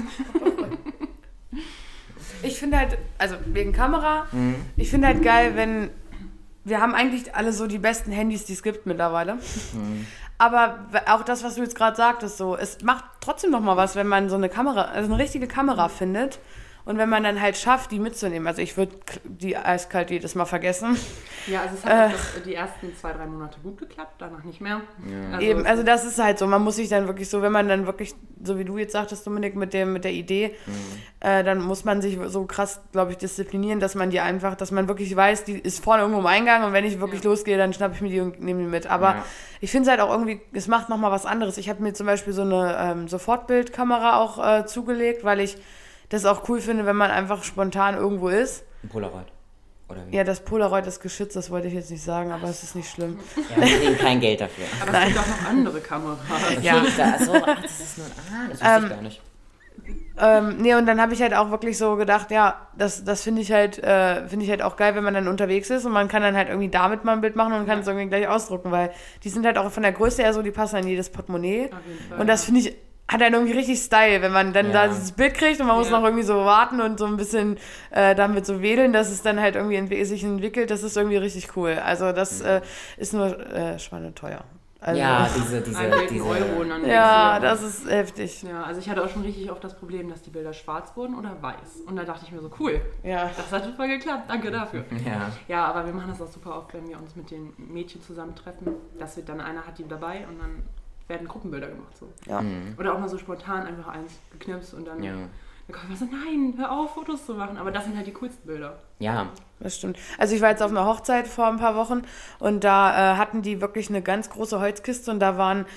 [SPEAKER 3] Ich finde halt, also wegen Kamera, mhm. ich finde halt geil, wenn, wir haben eigentlich alle so die besten Handys, die es gibt mittlerweile. Mhm. Aber auch das, was du jetzt gerade sagtest, so, es macht trotzdem noch mal was, wenn man so eine Kamera, also eine richtige Kamera findet. Und wenn man dann halt schafft, die mitzunehmen. Also ich würde die eiskalt jedes Mal vergessen.
[SPEAKER 1] Ja, also es hat äh, das, die ersten zwei, drei Monate gut geklappt, danach nicht mehr.
[SPEAKER 2] Ja.
[SPEAKER 1] Also,
[SPEAKER 3] eben, also das ist halt so, man muss sich dann wirklich so, wenn man dann wirklich, so wie du jetzt sagtest, Dominik, mit, dem, mit der Idee, mhm. äh, dann muss man sich so krass, glaube ich, disziplinieren, dass man die einfach, dass man wirklich weiß, die ist vorne irgendwo im Eingang und wenn ich wirklich ja. losgehe, dann schnappe ich mir die und nehme die mit. Aber ja. ich finde es halt auch irgendwie, es macht nochmal was anderes. Ich habe mir zum Beispiel so eine ähm, Sofortbildkamera auch äh, zugelegt, weil ich das auch cool finde, wenn man einfach spontan irgendwo ist.
[SPEAKER 2] Ein Polaroid, oder wie?
[SPEAKER 3] Ja, das Polaroid ist geschützt, das wollte ich jetzt nicht sagen, aber es ist nicht schlimm.
[SPEAKER 2] Ja, wir kriegen kein Geld dafür.
[SPEAKER 1] Aber es gibt auch noch andere Kameras.
[SPEAKER 3] Ja.
[SPEAKER 2] Achso, das ist nur ein... Ah, das wusste ähm, ich gar nicht.
[SPEAKER 3] Ähm, nee, und dann habe ich halt auch wirklich so gedacht, ja, das, das finde ich halt äh, finde ich halt auch geil, wenn man dann unterwegs ist und man kann dann halt irgendwie damit mal ein Bild machen und kann es irgendwie gleich ausdrucken, weil die sind halt auch von der Größe her so, die passen in jedes Portemonnaie. Auf jeden Fall, und das finde ich... hat dann irgendwie richtig Style, wenn man dann ja. da dieses Bild kriegt und man muss ja. noch irgendwie so warten und so ein bisschen äh, damit so wedeln, dass es dann halt irgendwie ent- sich entwickelt, das ist irgendwie richtig cool. Also das äh, ist nur äh, schweineteuer. Also,
[SPEAKER 2] ja, diese, diese, diese
[SPEAKER 1] Euro und dann
[SPEAKER 3] ja, das ist heftig.
[SPEAKER 1] Ja, also ich hatte auch schon richtig oft das Problem, dass die Bilder schwarz wurden oder weiß. Und da dachte ich mir so, cool,
[SPEAKER 3] ja.
[SPEAKER 1] das hat super geklappt, danke dafür.
[SPEAKER 2] Ja.
[SPEAKER 1] ja, aber wir machen das auch super oft, wenn wir uns mit den Mädchen zusammentreffen, dass wir dann einer hat die dabei und dann werden Gruppenbilder gemacht. So.
[SPEAKER 3] Ja.
[SPEAKER 2] Mhm.
[SPEAKER 1] Oder auch mal so spontan einfach eins geknipst und dann,
[SPEAKER 2] ja.
[SPEAKER 1] dann kommt man so, nein, hör auf, Fotos zu machen. Aber das sind halt die coolsten Bilder.
[SPEAKER 2] Ja.
[SPEAKER 3] Das stimmt. Also ich war jetzt auf einer Hochzeit vor ein paar Wochen und da äh, hatten die wirklich eine ganz große Holzkiste und da waren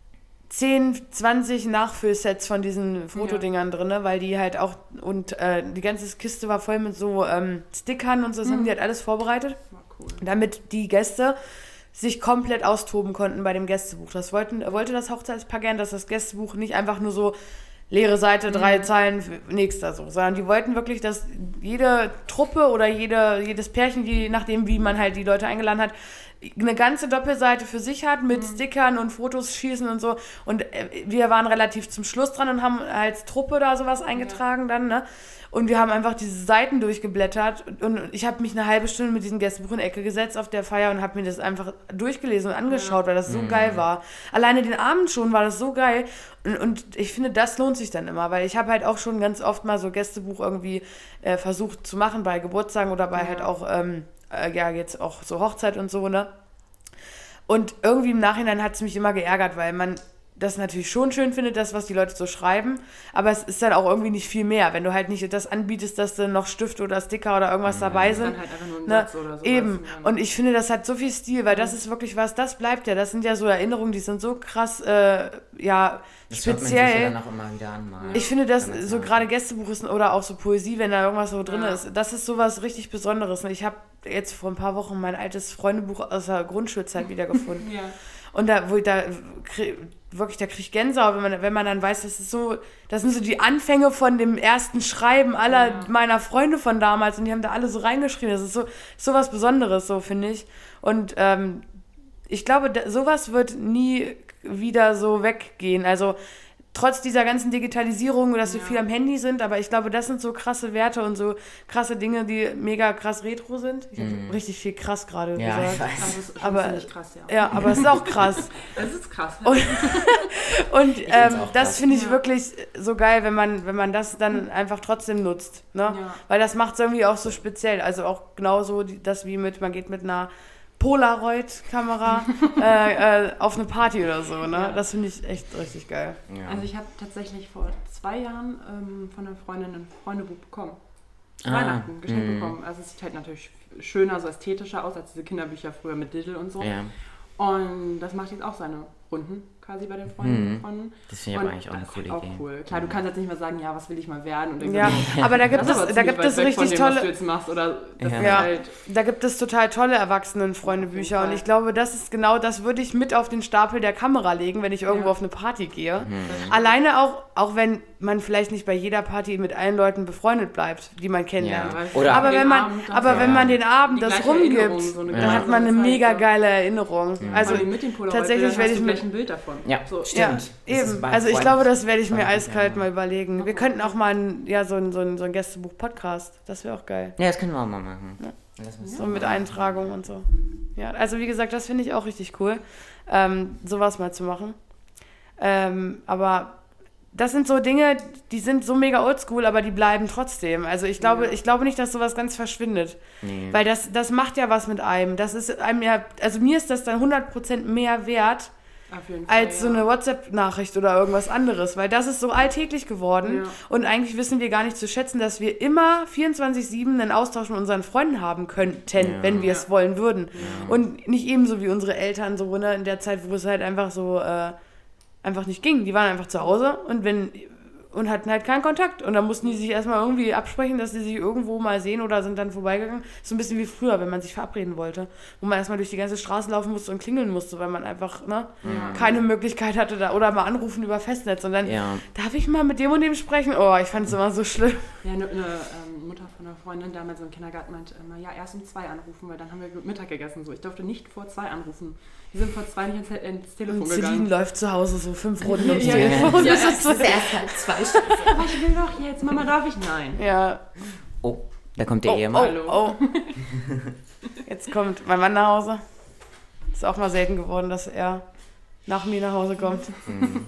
[SPEAKER 3] zehn, zwanzig Nachfüllsets von diesen Fotodingern ja. drin, weil die halt auch, und äh, die ganze Kiste war voll mit so ähm, Stickern und so, das mhm. haben die halt alles vorbereitet,
[SPEAKER 1] War cool.
[SPEAKER 3] damit die Gäste sich komplett austoben konnten bei dem Gästebuch. Das wollten, wollte das Hochzeitspaar gern, dass das Gästebuch nicht einfach nur so leere Seite, drei mhm. Zeilen, nächster so, sondern die wollten wirklich, dass jede Truppe oder jede, jedes Pärchen, je nachdem, wie man halt die Leute eingeladen hat, eine ganze Doppelseite für sich hat mit mhm. Stickern und Fotos schießen und so. Und wir waren relativ zum Schluss dran und haben als Truppe da sowas eingetragen ja. dann, ne? Und wir haben einfach diese Seiten durchgeblättert und ich habe mich eine halbe Stunde mit diesem Gästebuch in die Ecke gesetzt auf der Feier und habe mir das einfach durchgelesen und angeschaut, ja. weil das so mhm. geil war. Alleine den Abend schon war das so geil und, und ich finde, das lohnt sich dann immer, weil ich habe halt auch schon ganz oft mal so Gästebuch irgendwie äh, versucht zu machen bei Geburtstagen oder bei ja. halt auch, ähm, äh, ja jetzt auch so Hochzeit und so, ne? Und irgendwie im Nachhinein hat es mich immer geärgert, weil man das natürlich schon schön findet, das, was die Leute so schreiben, aber es ist dann auch irgendwie nicht viel mehr, wenn du halt nicht das anbietest, dass dann noch Stift oder Sticker oder irgendwas mhm. dabei sind. Dann halt einfach nur ein Satz oder so. Eben. Und ich finde, das hat so viel Stil, weil mhm. das ist wirklich was, das bleibt ja, das sind ja so Erinnerungen, die sind so krass, äh, ja, das speziell. Man sich ja dann auch immer wieder an, mal. Ich finde, dass so gerade Gästebuch ist oder auch so Poesie, wenn da irgendwas so drin ja. ist, das ist sowas richtig Besonderes. Und ich habe jetzt vor ein paar Wochen mein altes Freundebuch aus der Grundschulzeit wiedergefunden. ja. Und da, wo ich da wirklich, da kriege ich Gänsehaut, wenn man, wenn man dann weiß, das ist so, das sind so die Anfänge von dem ersten Schreiben aller ja. meiner Freunde von damals und die haben da alle so reingeschrieben. Das ist so, so was Besonderes, so finde ich. Und ähm, ich glaube, da, sowas wird nie wieder so weggehen. Also trotz dieser ganzen Digitalisierung, dass wir ja. viel am Handy sind, aber ich glaube, das sind so krasse Werte und so krasse Dinge, die mega krass retro sind. Ich habe mm. richtig viel krass gerade
[SPEAKER 2] ja,
[SPEAKER 3] gesagt.
[SPEAKER 2] Ich weiß.
[SPEAKER 1] Also das ist
[SPEAKER 3] aber
[SPEAKER 1] ziemlich krass, ja.
[SPEAKER 3] Ja, aber es ist auch krass.
[SPEAKER 1] Es ist krass. Ja.
[SPEAKER 3] Und, und ähm, das finde ich
[SPEAKER 1] ja.
[SPEAKER 3] wirklich so geil, wenn man, wenn man das dann einfach trotzdem nutzt. Ne?
[SPEAKER 1] Ja.
[SPEAKER 3] Weil das macht es irgendwie auch so speziell. Also auch genauso das wie mit, man geht mit einer Polaroid-Kamera äh, äh, auf eine Party oder so, ne? Ja. Das finde ich echt richtig geil.
[SPEAKER 1] Ja. Also ich habe tatsächlich vor zwei Jahren ähm, von einer Freundin ein Freundebuch bekommen. Zu ah. Weihnachten geschenkt mm. bekommen. Also es sieht halt natürlich schöner, so ästhetischer aus als diese Kinderbücher früher mit Diddle und so.
[SPEAKER 2] Ja.
[SPEAKER 1] Und das macht jetzt auch seine Runden quasi bei den Freunden
[SPEAKER 2] mhm.
[SPEAKER 1] von.
[SPEAKER 2] Das finde ich aber eigentlich auch eine coole Idee.
[SPEAKER 1] Auch cool. Klar, du kannst jetzt nicht mehr sagen, ja, was will ich mal werden? Und
[SPEAKER 3] ja, aber da gibt es, da gibt es richtig
[SPEAKER 1] dem,
[SPEAKER 3] tolle.
[SPEAKER 1] Was du jetzt machst, oder das
[SPEAKER 3] ja.
[SPEAKER 1] ist
[SPEAKER 3] ja.
[SPEAKER 1] halt
[SPEAKER 3] da gibt es total tolle Erwachsenen-Freundebücher und ich glaube, das ist genau, das würde ich mit auf den Stapel der Kamera legen, wenn ich irgendwo ja. auf eine Party gehe. Mhm. Alleine auch, auch wenn man vielleicht nicht bei jeder Party mit allen Leuten befreundet bleibt, die man kennenlernt.
[SPEAKER 2] Ja. Oder
[SPEAKER 3] aber wenn man,
[SPEAKER 1] Abend,
[SPEAKER 3] aber ja. wenn man den Abend das rumgibt,
[SPEAKER 1] so
[SPEAKER 3] dann ja. hat man eine mega geile Erinnerung.
[SPEAKER 1] Mhm.
[SPEAKER 3] Also
[SPEAKER 1] mit dem Polaroid,
[SPEAKER 3] tatsächlich werde ich
[SPEAKER 1] mir ein Bild davon.
[SPEAKER 2] Ja,
[SPEAKER 1] so.
[SPEAKER 2] stimmt.
[SPEAKER 3] Ja, eben. Also ich glaube, das werde ich mir eiskalt mal überlegen. Wir könnten auch mal ein, ja, so ein, so ein, so ein Gästebuch-Podcast. Das wäre auch geil.
[SPEAKER 2] Ja, das können wir auch mal machen.
[SPEAKER 3] Ja. So mit Eintragung und so. Ja, also wie gesagt, das finde ich auch richtig cool, ähm, sowas mal zu machen. Ähm, aber das sind so Dinge, die sind so mega oldschool, aber die bleiben trotzdem. Also ich glaube, ja. ich glaube nicht, dass sowas ganz verschwindet. Nee. Weil das, das macht ja was mit einem. Das ist einem ja, also mir ist das dann hundert Prozent mehr wert,
[SPEAKER 1] auf jeden Fall,
[SPEAKER 3] als
[SPEAKER 1] ja.
[SPEAKER 3] so eine WhatsApp-Nachricht oder irgendwas anderes, weil das ist so alltäglich geworden ja. und eigentlich wissen wir gar nicht zu schätzen, dass wir immer vierundzwanzig sieben einen Austausch mit unseren Freunden haben könnten, ja. wenn wir es ja. wollen würden. Ja. Und nicht ebenso wie unsere Eltern so, ne, in der Zeit, wo es halt einfach so äh, einfach nicht ging. Die waren einfach zu Hause und wenn und hatten halt keinen Kontakt. Und dann mussten die sich erstmal irgendwie absprechen, dass sie sich irgendwo mal sehen oder sind dann vorbeigegangen. So ein bisschen wie früher, wenn man sich verabreden wollte. Wo man erstmal durch die ganze Straße laufen musste und klingeln musste, weil man einfach ne, ja. keine Möglichkeit hatte da oder mal anrufen über Festnetz. Und dann,
[SPEAKER 2] ja.
[SPEAKER 3] darf ich mal mit dem und dem sprechen? Oh, ich fand es immer so schlimm.
[SPEAKER 1] Ja, eine, eine ähm, Mutter von einer Freundin damals im Kindergarten meinte immer, ja, erst um zwei anrufen, weil dann haben wir Mittag gegessen. So, ich durfte nicht vor zwei anrufen. Wir sind vor zwei nicht ins, ins Telefon
[SPEAKER 3] und
[SPEAKER 1] gegangen.
[SPEAKER 3] Celine läuft zu Hause so fünf Runden ums
[SPEAKER 1] ja,
[SPEAKER 3] Telefon.
[SPEAKER 1] Ja,
[SPEAKER 3] das
[SPEAKER 1] ja,
[SPEAKER 3] ist so
[SPEAKER 2] erst halt zwei Stunden.
[SPEAKER 1] Aber ich will doch jetzt. Mama, darf ich? Nein.
[SPEAKER 3] Ja.
[SPEAKER 2] Oh, da kommt der
[SPEAKER 3] oh,
[SPEAKER 2] Ehemann.
[SPEAKER 3] Oh, oh. Jetzt kommt mein Mann nach Hause. Ist auch mal selten geworden, dass er nach mir nach Hause kommt. Mhm.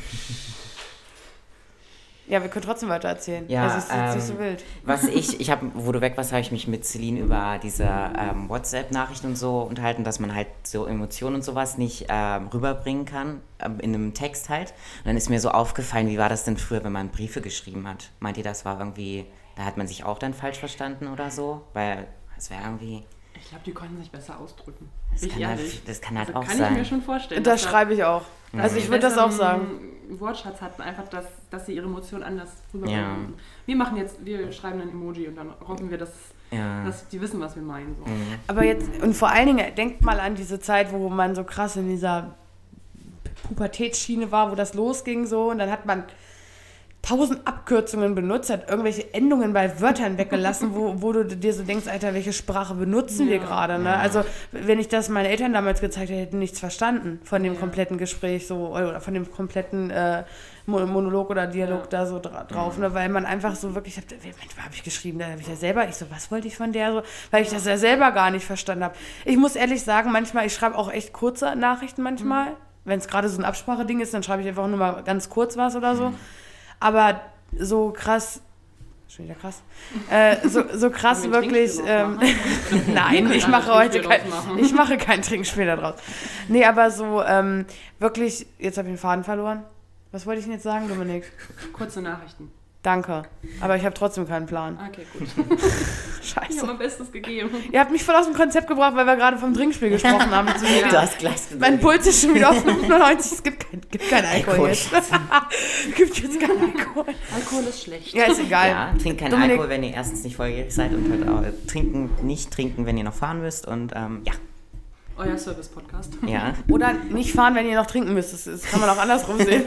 [SPEAKER 3] Ja, wir können trotzdem weiter erzählen.
[SPEAKER 2] Ja,
[SPEAKER 3] also es ist
[SPEAKER 2] ähm,
[SPEAKER 3] nicht so wild.
[SPEAKER 2] Was ich, ich habe, wo du weg warst, habe ich mich mit Celine über diese ähm, WhatsApp-Nachrichten und so unterhalten, dass man halt so Emotionen und sowas nicht ähm, rüberbringen kann, ähm, in einem Text halt. Und dann ist mir so aufgefallen, wie war das denn früher, wenn man Briefe geschrieben hat? Meint ihr, das war irgendwie, da hat man sich auch dann falsch verstanden oder so? Weil es wäre irgendwie...
[SPEAKER 1] Ich glaube, die konnten sich besser ausdrücken.
[SPEAKER 2] Das kann, halt, das kann halt
[SPEAKER 1] also
[SPEAKER 2] auch
[SPEAKER 1] kann
[SPEAKER 2] sein.
[SPEAKER 1] Kann ich mir schon vorstellen.
[SPEAKER 3] Das schreibe ich auch.
[SPEAKER 2] Mhm.
[SPEAKER 3] Also ich würde das auch sagen.
[SPEAKER 1] Wortschatz hatten einfach, dass, dass sie ihre Emotionen anders rüberbringen.
[SPEAKER 2] Ja.
[SPEAKER 1] Wir machen jetzt, wir schreiben ein Emoji und dann hoffen wir, dass
[SPEAKER 2] Ja.
[SPEAKER 1] Das, die wissen, was wir meinen. So.
[SPEAKER 2] Mhm.
[SPEAKER 3] Aber jetzt, und vor allen Dingen, denkt mal an diese Zeit, wo man so krass in dieser Pubertätsschiene war, wo das losging so und dann hat man tausend Abkürzungen benutzt, hat irgendwelche Endungen bei Wörtern weggelassen, wo, wo du dir so denkst, Alter, welche Sprache benutzen wir
[SPEAKER 1] Ja.
[SPEAKER 3] gerade, ne?
[SPEAKER 2] Ja.
[SPEAKER 3] Also, wenn ich das meinen Eltern damals gezeigt hätte, hätten nichts verstanden von dem
[SPEAKER 1] Ja.
[SPEAKER 3] kompletten Gespräch so oder von dem kompletten äh, Monolog oder Dialog
[SPEAKER 1] Ja.
[SPEAKER 3] da so dra- drauf, ne? Weil man einfach so wirklich, hab, manchmal habe ich geschrieben, da habe ich ja selber, ich so, was wollte ich von der so, weil ich das ja selber gar nicht verstanden habe. Ich muss ehrlich sagen, manchmal, ich schreibe auch echt kurze Nachrichten manchmal,
[SPEAKER 1] Mhm.
[SPEAKER 3] wenn es gerade so ein Abspracheding ist, dann schreibe ich einfach nur mal ganz kurz was oder so. Aber so krass, schon wieder krass, äh, so, so krass
[SPEAKER 1] Wollen wir ein
[SPEAKER 3] wirklich,
[SPEAKER 1] Trinkspiel
[SPEAKER 3] ähm,
[SPEAKER 1] draus
[SPEAKER 3] nein,
[SPEAKER 1] können
[SPEAKER 3] ich
[SPEAKER 1] alle
[SPEAKER 3] mache heute
[SPEAKER 1] Trinkspiel
[SPEAKER 3] kein,
[SPEAKER 1] draus machen.
[SPEAKER 3] ich mache kein Trinkspiel da draus. Nee, aber so ähm, wirklich, jetzt habe ich den Faden verloren. Was wollte ich denn jetzt sagen, Dominik?
[SPEAKER 1] Kurze Nachrichten.
[SPEAKER 3] Danke, aber ich habe trotzdem keinen Plan.
[SPEAKER 1] Okay, gut. Ich
[SPEAKER 3] Scheiße.
[SPEAKER 1] habe mein Bestes gegeben.
[SPEAKER 3] Ihr habt mich voll aus dem Konzept gebracht, weil wir gerade vom Trinkspiel gesprochen haben. So,
[SPEAKER 2] Du hast gleich
[SPEAKER 3] mein Puls ist schon wieder auf fünfundneunzig. Es gibt keinen gibt kein Alkohol
[SPEAKER 2] Alkohol.
[SPEAKER 3] jetzt. gibt jetzt keinen Alkohol.
[SPEAKER 1] Alkohol ist schlecht.
[SPEAKER 3] Ja, ist egal.
[SPEAKER 2] Ja, trinkt keinen
[SPEAKER 3] Dominik-
[SPEAKER 2] Alkohol, wenn ihr erstens nicht volljährig seid und halt auch trinken, nicht trinken, wenn ihr noch fahren müsst und ähm, ja,
[SPEAKER 1] Euer Service-Podcast.
[SPEAKER 2] ja.
[SPEAKER 3] Oder nicht fahren, wenn ihr noch trinken müsst. Das, das kann man auch andersrum sehen.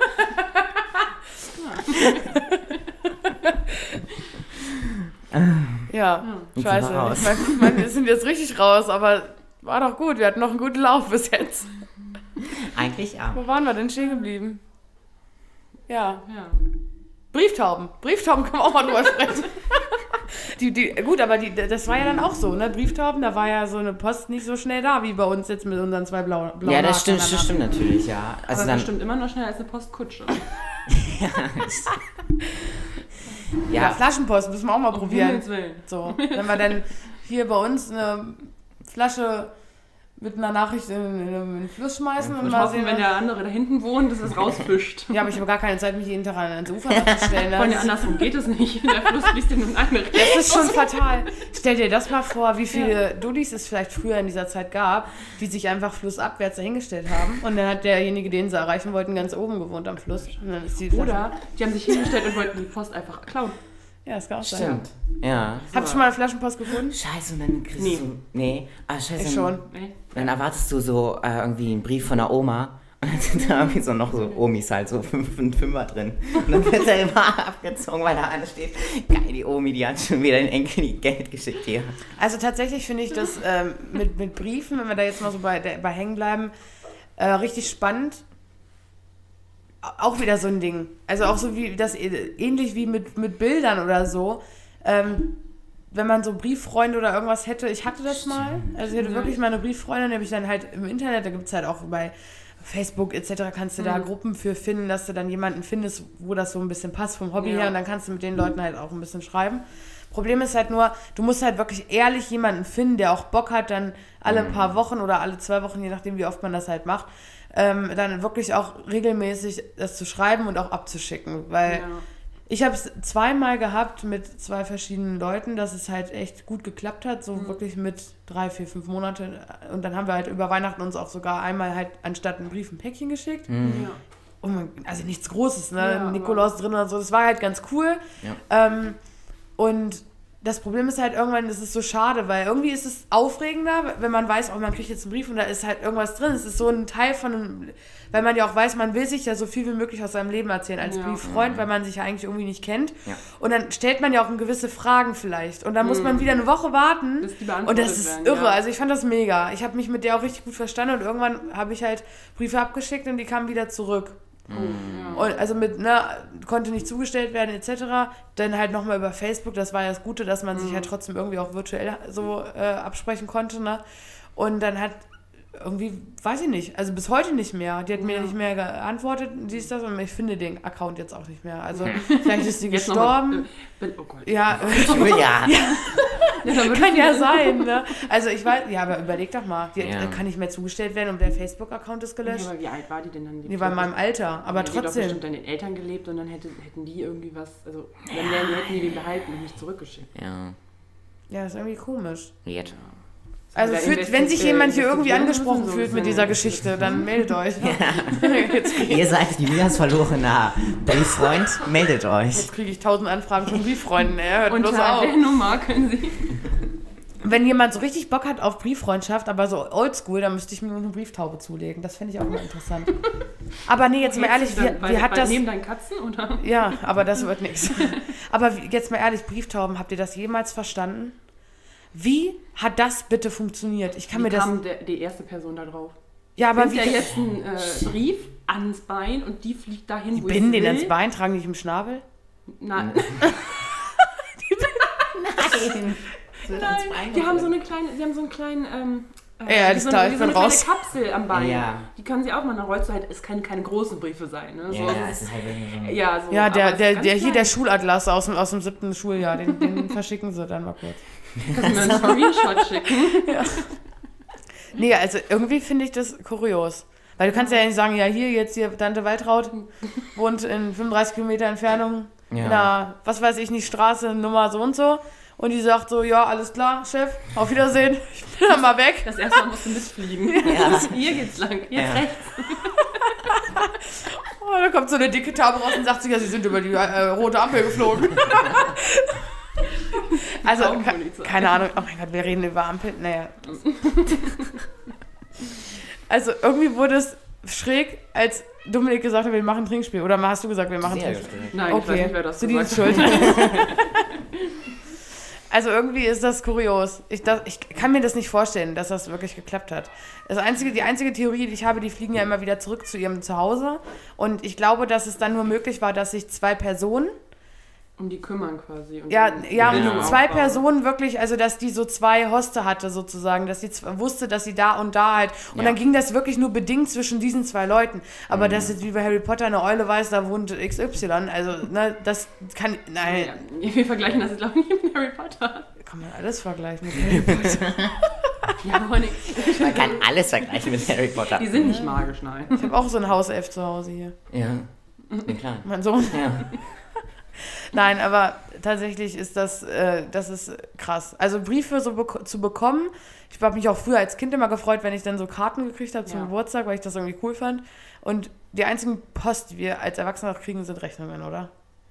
[SPEAKER 3] ja,
[SPEAKER 2] Jetzt
[SPEAKER 3] scheiße.
[SPEAKER 2] sind wir raus.
[SPEAKER 3] Ich meine, ich mein, wir sind jetzt richtig raus, aber war doch gut. Wir hatten noch einen guten Lauf bis jetzt.
[SPEAKER 2] Eigentlich ja.
[SPEAKER 3] Wo waren wir denn stehen geblieben? Ja,
[SPEAKER 1] Ja.
[SPEAKER 3] Brieftauben. Brieftauben können wir auch mal drüber sprechen. Die, die, gut, aber die, das war ja dann auch so, ne? Brieftauben, da war ja so eine Post nicht so schnell da, wie bei uns jetzt mit unseren zwei blauen blauen
[SPEAKER 2] Ja, das
[SPEAKER 3] Haken
[SPEAKER 2] stimmt, das
[SPEAKER 3] aneinander.
[SPEAKER 2] stimmt natürlich, ja. Also
[SPEAKER 1] Aber
[SPEAKER 2] dann,
[SPEAKER 1] bestimmt immer noch schneller als eine Postkutsche.
[SPEAKER 3] Ja,
[SPEAKER 2] ja,
[SPEAKER 3] Flaschenpost müssen wir auch mal
[SPEAKER 1] Um
[SPEAKER 3] probieren.
[SPEAKER 1] Himmels Willen.
[SPEAKER 3] So, wenn wir dann hier bei uns eine Flasche mit einer Nachricht in, in den Fluss schmeißen und
[SPEAKER 1] Und
[SPEAKER 3] mal
[SPEAKER 1] hoffen,
[SPEAKER 3] sehen,
[SPEAKER 1] wenn der andere da hinten wohnt, dass es rausfischt.
[SPEAKER 3] ja, aber ich habe gar keine Zeit, mich jeden Tag ans Ufer abzustellen.
[SPEAKER 1] Von
[SPEAKER 3] Das,
[SPEAKER 1] andersrichtung geht es nicht. Der Fluss fließt in eine andere Richtung.
[SPEAKER 3] das ist schon fatal. Stell dir das mal vor, wie viele Dullis es vielleicht früher in dieser Zeit gab, die sich einfach flussabwärts dahingestellt haben. Und dann hat derjenige, den sie erreichen wollten, ganz oben gewohnt am Fluss. Und dann ist die Flasche-
[SPEAKER 1] Oder die haben sich hingestellt und wollten die Post einfach klauen.
[SPEAKER 3] Ja, das kann auch sein.
[SPEAKER 2] stimmt. Ja.
[SPEAKER 3] Habt ihr schon mal eine Flaschenpost gefunden?
[SPEAKER 2] Scheiße, und dann kriegst
[SPEAKER 1] Nee.
[SPEAKER 2] du... Nee. Ah, scheiße.
[SPEAKER 3] Ich schon.
[SPEAKER 1] Nee.
[SPEAKER 2] Dann erwartest du so äh, irgendwie einen Brief von der Oma und dann sind da irgendwie so noch so Omis halt, so fünf und Fünfer drin. Und dann wird er immer abgezogen, weil da einer steht, geil, die Omi, die hat schon wieder den Enkel die Geld geschickt hier.
[SPEAKER 3] Also tatsächlich finde ich das ähm, mit, mit Briefen, wenn wir da jetzt mal so bei, der- bei hängen bleiben, äh, richtig spannend. Auch wieder so ein Ding. Also auch so wie das ähnlich wie mit, mit Bildern oder so. Ähm, wenn man so Brieffreunde oder irgendwas hätte, ich hatte das mal. Also ich hatte
[SPEAKER 1] Ja.
[SPEAKER 3] wirklich mal eine Brieffreundin, die habe ich dann halt im Internet, da gibt es halt auch bei Facebook et cetera kannst du da
[SPEAKER 1] Mhm.
[SPEAKER 3] Gruppen für finden, dass du dann jemanden findest, wo das so ein bisschen passt vom Hobby
[SPEAKER 1] Ja.
[SPEAKER 3] her und dann kannst du mit den Leuten halt auch ein bisschen schreiben. Problem ist halt nur, du musst halt wirklich ehrlich jemanden finden, der auch Bock hat, dann alle paar Wochen oder alle zwei Wochen, je nachdem wie oft man das halt macht, ähm, dann wirklich auch regelmäßig das zu schreiben und auch abzuschicken, weil
[SPEAKER 1] Ja.
[SPEAKER 3] ich habe es zweimal gehabt mit zwei verschiedenen Leuten, dass es halt echt gut geklappt hat, so wirklich mit drei, vier, fünf Monate. Und dann haben wir halt über Weihnachten uns auch sogar einmal halt anstatt einen Brief ein Päckchen geschickt.
[SPEAKER 1] Ja.
[SPEAKER 3] Und man, also nichts Großes, ne?
[SPEAKER 1] Ja, aber-
[SPEAKER 3] Nikolaus drin und so. Das war halt ganz cool.
[SPEAKER 2] Ja.
[SPEAKER 3] Ähm, und das Problem ist halt irgendwann, das ist so schade, weil irgendwie ist es aufregender, wenn man weiß, oh, man kriegt jetzt einen Brief und da ist halt irgendwas drin. Es ist so ein Teil von einem, weil man ja auch weiß, man will sich ja so viel wie möglich aus seinem Leben erzählen als
[SPEAKER 1] Ja.
[SPEAKER 3] Brieffreund, weil man sich ja eigentlich irgendwie nicht kennt.
[SPEAKER 2] Ja.
[SPEAKER 3] Und dann stellt man ja auch gewisse Fragen vielleicht. Und dann muss man wieder eine Woche warten.
[SPEAKER 1] Bis die
[SPEAKER 3] Und
[SPEAKER 1] beantwortet
[SPEAKER 3] das ist
[SPEAKER 1] werden,
[SPEAKER 3] irre.
[SPEAKER 1] ja.
[SPEAKER 3] Also ich fand das mega. Ich habe mich mit der auch richtig gut verstanden und irgendwann habe ich halt Briefe abgeschickt und die kamen wieder zurück.
[SPEAKER 1] Oh, ja.
[SPEAKER 3] Und also mit, ne, konnte nicht zugestellt werden et cetera. Dann halt nochmal über Facebook, das war ja das Gute, dass man sich halt trotzdem irgendwie auch virtuell so äh, absprechen konnte, ne? Und dann hat irgendwie, weiß ich nicht, also bis heute nicht mehr. Die hat mir
[SPEAKER 1] Ja.
[SPEAKER 3] nicht mehr geantwortet, dies, das, und ich finde den Account jetzt auch nicht mehr. Also vielleicht ist sie
[SPEAKER 1] Jetzt noch
[SPEAKER 3] gestorben.
[SPEAKER 1] mal, äh, oh Gott.
[SPEAKER 3] Ja,
[SPEAKER 2] Julia.
[SPEAKER 1] Ja, dann würde
[SPEAKER 3] kann
[SPEAKER 1] ich-
[SPEAKER 3] ja sein, ne? Also ich weiß, ja, aber überleg doch mal, die
[SPEAKER 2] Ja.
[SPEAKER 3] kann nicht mehr zugestellt werden und der Facebook-Account ist
[SPEAKER 1] Ja,
[SPEAKER 3] gelöscht.
[SPEAKER 1] aber wie alt war die denn dann?
[SPEAKER 3] Die war in meinem Alter, aber
[SPEAKER 1] Die hat doch
[SPEAKER 3] trotzdem.
[SPEAKER 1] bestimmt an den Eltern gelebt und dann hätte, hätten die irgendwie was, also dann wären, die- hätten die den behalten und nicht zurückgeschickt.
[SPEAKER 2] Ja,
[SPEAKER 3] Ja, ist irgendwie komisch.
[SPEAKER 2] weird.
[SPEAKER 3] Also
[SPEAKER 1] Wieder
[SPEAKER 3] fühlt,
[SPEAKER 1] investi-
[SPEAKER 3] wenn sich jemand hier
[SPEAKER 1] äh,
[SPEAKER 3] irgendwie
[SPEAKER 1] investigieren
[SPEAKER 3] angesprochen
[SPEAKER 1] müssen, so
[SPEAKER 3] fühlt
[SPEAKER 1] ein
[SPEAKER 3] mit
[SPEAKER 1] bisschen.
[SPEAKER 3] dieser Geschichte, dann meldet euch. Jetzt, krieg-
[SPEAKER 2] Ihr seid Julias verlorener Brieffreund, meldet euch.
[SPEAKER 3] jetzt kriege ich tausend Anfragen von Brieffreunden, ey. Hört
[SPEAKER 1] Unter
[SPEAKER 3] bloß auf.
[SPEAKER 1] der Nummer können Sie
[SPEAKER 3] wenn jemand so richtig Bock hat auf Brieffreundschaft, aber so oldschool, dann müsste ich mir nur eine Brieftaube zulegen. Das finde ich auch mal interessant. Aber nee, jetzt mal ehrlich, wie,
[SPEAKER 1] dann,
[SPEAKER 3] wie hat das...
[SPEAKER 1] Neben deinen Katzen, oder?
[SPEAKER 3] Ja, aber das wird nichts. Aber jetzt mal ehrlich, Brieftauben, habt ihr das jemals verstanden? Wie hat das bitte funktioniert? Ich kann
[SPEAKER 1] wie
[SPEAKER 3] mir das...
[SPEAKER 1] kam der, die erste Person da drauf?
[SPEAKER 3] Ja, aber
[SPEAKER 1] Bringt
[SPEAKER 3] wie...
[SPEAKER 1] ja jetzt einen äh, Brief ans Bein und die fliegt dahin,
[SPEAKER 3] Die
[SPEAKER 1] wo
[SPEAKER 3] binden
[SPEAKER 1] ich
[SPEAKER 3] den
[SPEAKER 1] will.
[SPEAKER 3] ans Bein, tragen nicht im Schnabel?
[SPEAKER 1] Nein.
[SPEAKER 2] Nein.
[SPEAKER 1] Nein, die haben so eine kleine, sie haben so einen kleinen, ähm, äh,
[SPEAKER 3] Ja, das
[SPEAKER 1] so
[SPEAKER 3] da,
[SPEAKER 1] eine,
[SPEAKER 3] ich
[SPEAKER 1] so eine
[SPEAKER 3] bin
[SPEAKER 1] kleine
[SPEAKER 3] raus.
[SPEAKER 1] Kapsel am Bein.
[SPEAKER 2] Ja.
[SPEAKER 1] Die können sie auch mal, dann rollst du halt, es können keine großen Briefe sein, ne? So,
[SPEAKER 2] Ja, ja,
[SPEAKER 1] es
[SPEAKER 2] es ist halt irgendwie so.
[SPEAKER 1] ja, so,
[SPEAKER 3] Ja, der,
[SPEAKER 1] aber es
[SPEAKER 3] der,
[SPEAKER 1] ist ganz
[SPEAKER 3] der hier,
[SPEAKER 1] klein.
[SPEAKER 3] der Schulatlas aus dem, aus dem siebten Schuljahr, den, den verschicken sie dann mal kurz.
[SPEAKER 1] Kannst du mir einen Screenshot schicken?
[SPEAKER 3] Nee, also irgendwie finde ich das kurios. Weil du kannst ja nicht sagen, ja hier, jetzt hier, Tante Waltraud wohnt in fünfunddreißig Kilometer Entfernung
[SPEAKER 2] Ja.
[SPEAKER 3] in einer, was weiß ich nicht, Straße, Nummer so und so. Und die sagt so, ja, alles klar, Chef, auf Wiedersehen, ich bin dann mal weg.
[SPEAKER 1] Das erste Mal musst du mitfliegen.
[SPEAKER 2] Ja.
[SPEAKER 1] Hier geht's lang, jetzt
[SPEAKER 2] Ja.
[SPEAKER 1] rechts.
[SPEAKER 3] Oh, da kommt so eine dicke Taube raus und sagt sich, ja, sie sind über die äh, rote Ampel geflogen. Also, ke- keine Ahnung, oh mein Gott, wir reden über Ampel, naja. Also irgendwie wurde es schräg, als Dominik gesagt hat, wir machen ein Trinkspiel. Oder hast du gesagt, wir machen ein
[SPEAKER 2] Sehr
[SPEAKER 3] Trinkspiel?
[SPEAKER 2] gut.
[SPEAKER 1] Nein, ich weiß
[SPEAKER 3] Okay,
[SPEAKER 1] nicht, wer das
[SPEAKER 3] zu die
[SPEAKER 1] gesagt
[SPEAKER 3] ist
[SPEAKER 1] hat.
[SPEAKER 3] schuld. Also irgendwie ist das kurios. Ich, das, ich kann mir das nicht vorstellen, dass das wirklich geklappt hat. Das einzige, die einzige Theorie, die ich habe, die fliegen ja immer wieder zurück zu ihrem Zuhause. Und ich glaube, dass es dann nur möglich war, dass sich zwei Personen,
[SPEAKER 1] Um die kümmern quasi. Und
[SPEAKER 3] ja,
[SPEAKER 1] dann
[SPEAKER 3] ja,
[SPEAKER 1] Verbindung
[SPEAKER 3] zwei
[SPEAKER 1] aufbauen.
[SPEAKER 3] Personen wirklich, also dass die so zwei Hoste hatte sozusagen, dass sie z- wusste, dass sie da und da halt, und
[SPEAKER 2] Ja.
[SPEAKER 3] dann ging das wirklich nur bedingt zwischen diesen zwei Leuten. Aber dass jetzt wie bei Harry Potter eine Eule weiß, da wohnt X Y, also ne, das kann, nein,
[SPEAKER 1] Ja, wir vergleichen das jetzt, glaube ich, nicht mit Harry Potter.
[SPEAKER 3] kann man alles vergleichen mit Harry Potter.
[SPEAKER 1] Ja, aber nicht.
[SPEAKER 2] Man kann alles vergleichen mit Harry Potter.
[SPEAKER 1] Die sind nicht magisch, nein.
[SPEAKER 3] Ich habe auch so ein Hauself zu Hause hier.
[SPEAKER 2] Ja, ja klar.
[SPEAKER 3] Mein Sohn.
[SPEAKER 2] Ja.
[SPEAKER 3] Nein, aber tatsächlich ist das, äh, das ist krass. Also Briefe so bek- zu bekommen, ich habe mich auch früher als Kind immer gefreut, wenn ich dann so Karten gekriegt habe zum
[SPEAKER 1] Ja.
[SPEAKER 3] Geburtstag, weil ich das irgendwie cool fand. Und die einzigen Post, die wir als Erwachsene noch kriegen, sind Rechnungen, oder?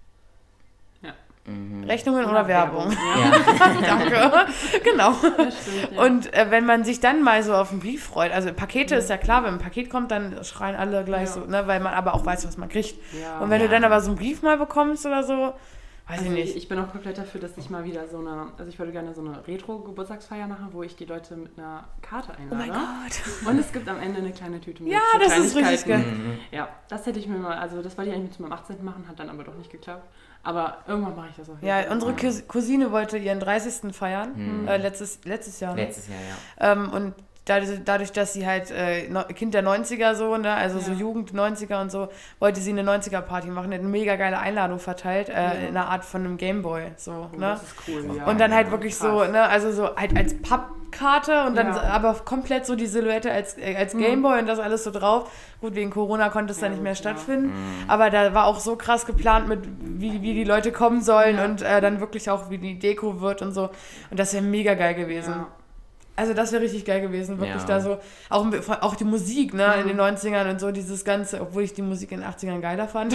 [SPEAKER 1] Ja.
[SPEAKER 2] Mhm.
[SPEAKER 3] Rechnungen oder, Werbung.
[SPEAKER 1] Ja,
[SPEAKER 2] Ja.
[SPEAKER 3] Danke. Genau.
[SPEAKER 1] das stimmt. Ja.
[SPEAKER 3] Und äh, wenn man sich dann mal so auf einen Brief freut, also Pakete ist ja klar, wenn ein Paket kommt, dann schreien alle gleich
[SPEAKER 1] Ja.
[SPEAKER 3] so, ne, weil man aber auch weiß, was man kriegt.
[SPEAKER 1] ja.
[SPEAKER 3] Und wenn
[SPEAKER 2] Ja.
[SPEAKER 3] du dann aber so einen Brief mal bekommst oder so, weiß
[SPEAKER 1] Also
[SPEAKER 3] ich nicht.
[SPEAKER 1] ich, ich bin auch komplett dafür, dass ich mal wieder so eine, also ich würde gerne so eine Retro-Geburtstagsfeier machen, wo ich die Leute mit einer Karte
[SPEAKER 3] Oh
[SPEAKER 1] einlade.
[SPEAKER 3] mein Gott.
[SPEAKER 1] Und es gibt am Ende eine kleine Tüte mit
[SPEAKER 3] Ja,
[SPEAKER 1] so
[SPEAKER 3] das ist richtig
[SPEAKER 1] Kleinigkeiten.
[SPEAKER 3] geil.
[SPEAKER 2] Mhm.
[SPEAKER 1] Ja, das hätte ich mir mal, also das wollte ich eigentlich zu meinem achtzehnten machen, hat dann aber doch nicht geklappt. Aber irgendwann mache ich das auf jeden
[SPEAKER 3] Ja,
[SPEAKER 1] Fall.
[SPEAKER 3] unsere Cous- Cousine wollte ihren dreißigsten feiern,
[SPEAKER 2] Mhm.
[SPEAKER 3] äh, letztes, letztes Jahr. Ne?
[SPEAKER 2] Letztes Jahr, ja.
[SPEAKER 3] Ähm, und dadurch, dadurch, dass sie halt äh, no- Kind der neunziger so, ne, also so
[SPEAKER 1] Ja.
[SPEAKER 3] Jugend neunziger und so, wollte sie eine neunziger-Party machen, hat eine mega geile Einladung verteilt, äh,
[SPEAKER 1] Ja.
[SPEAKER 3] in einer Art von einem Gameboy, so,
[SPEAKER 1] Oh,
[SPEAKER 3] ne?
[SPEAKER 1] das ist cool, ja.
[SPEAKER 3] Und dann halt
[SPEAKER 1] Ja,
[SPEAKER 3] wirklich
[SPEAKER 1] krass.
[SPEAKER 3] so, ne, also so halt als Pappkarte und dann
[SPEAKER 1] Ja.
[SPEAKER 3] aber komplett so die Silhouette als, äh, als
[SPEAKER 1] Mhm.
[SPEAKER 3] Gameboy und das alles so drauf. Gut, wegen Corona konnte es
[SPEAKER 1] Ja,
[SPEAKER 3] dann nicht mehr
[SPEAKER 1] gut,
[SPEAKER 3] stattfinden,
[SPEAKER 2] Mhm.
[SPEAKER 3] aber da war auch so krass geplant mit, wie, wie die Leute kommen sollen
[SPEAKER 1] Ja.
[SPEAKER 3] und äh, dann wirklich auch, wie die Deko wird und so. Und das wäre mega geil gewesen.
[SPEAKER 1] Ja.
[SPEAKER 3] Also das wäre richtig geil gewesen, wirklich
[SPEAKER 2] Ja.
[SPEAKER 3] da so, auch, auch die Musik, ne, in
[SPEAKER 1] Mhm.
[SPEAKER 3] den neunzigern und so, dieses Ganze, obwohl ich die Musik in den achtzigern geiler fand.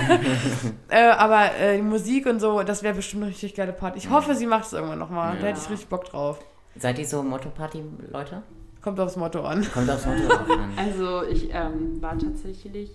[SPEAKER 3] äh, aber äh, die Musik und so, das wäre bestimmt eine richtig geile Party. Ich hoffe, sie macht es irgendwann nochmal, da
[SPEAKER 2] Ja.
[SPEAKER 3] hätte ich richtig Bock drauf.
[SPEAKER 2] Seid ihr so Motto-Party-Leute?
[SPEAKER 3] Kommt aufs Motto an.
[SPEAKER 2] Kommt aufs Motto drauf an.
[SPEAKER 1] Also ich ähm, war tatsächlich,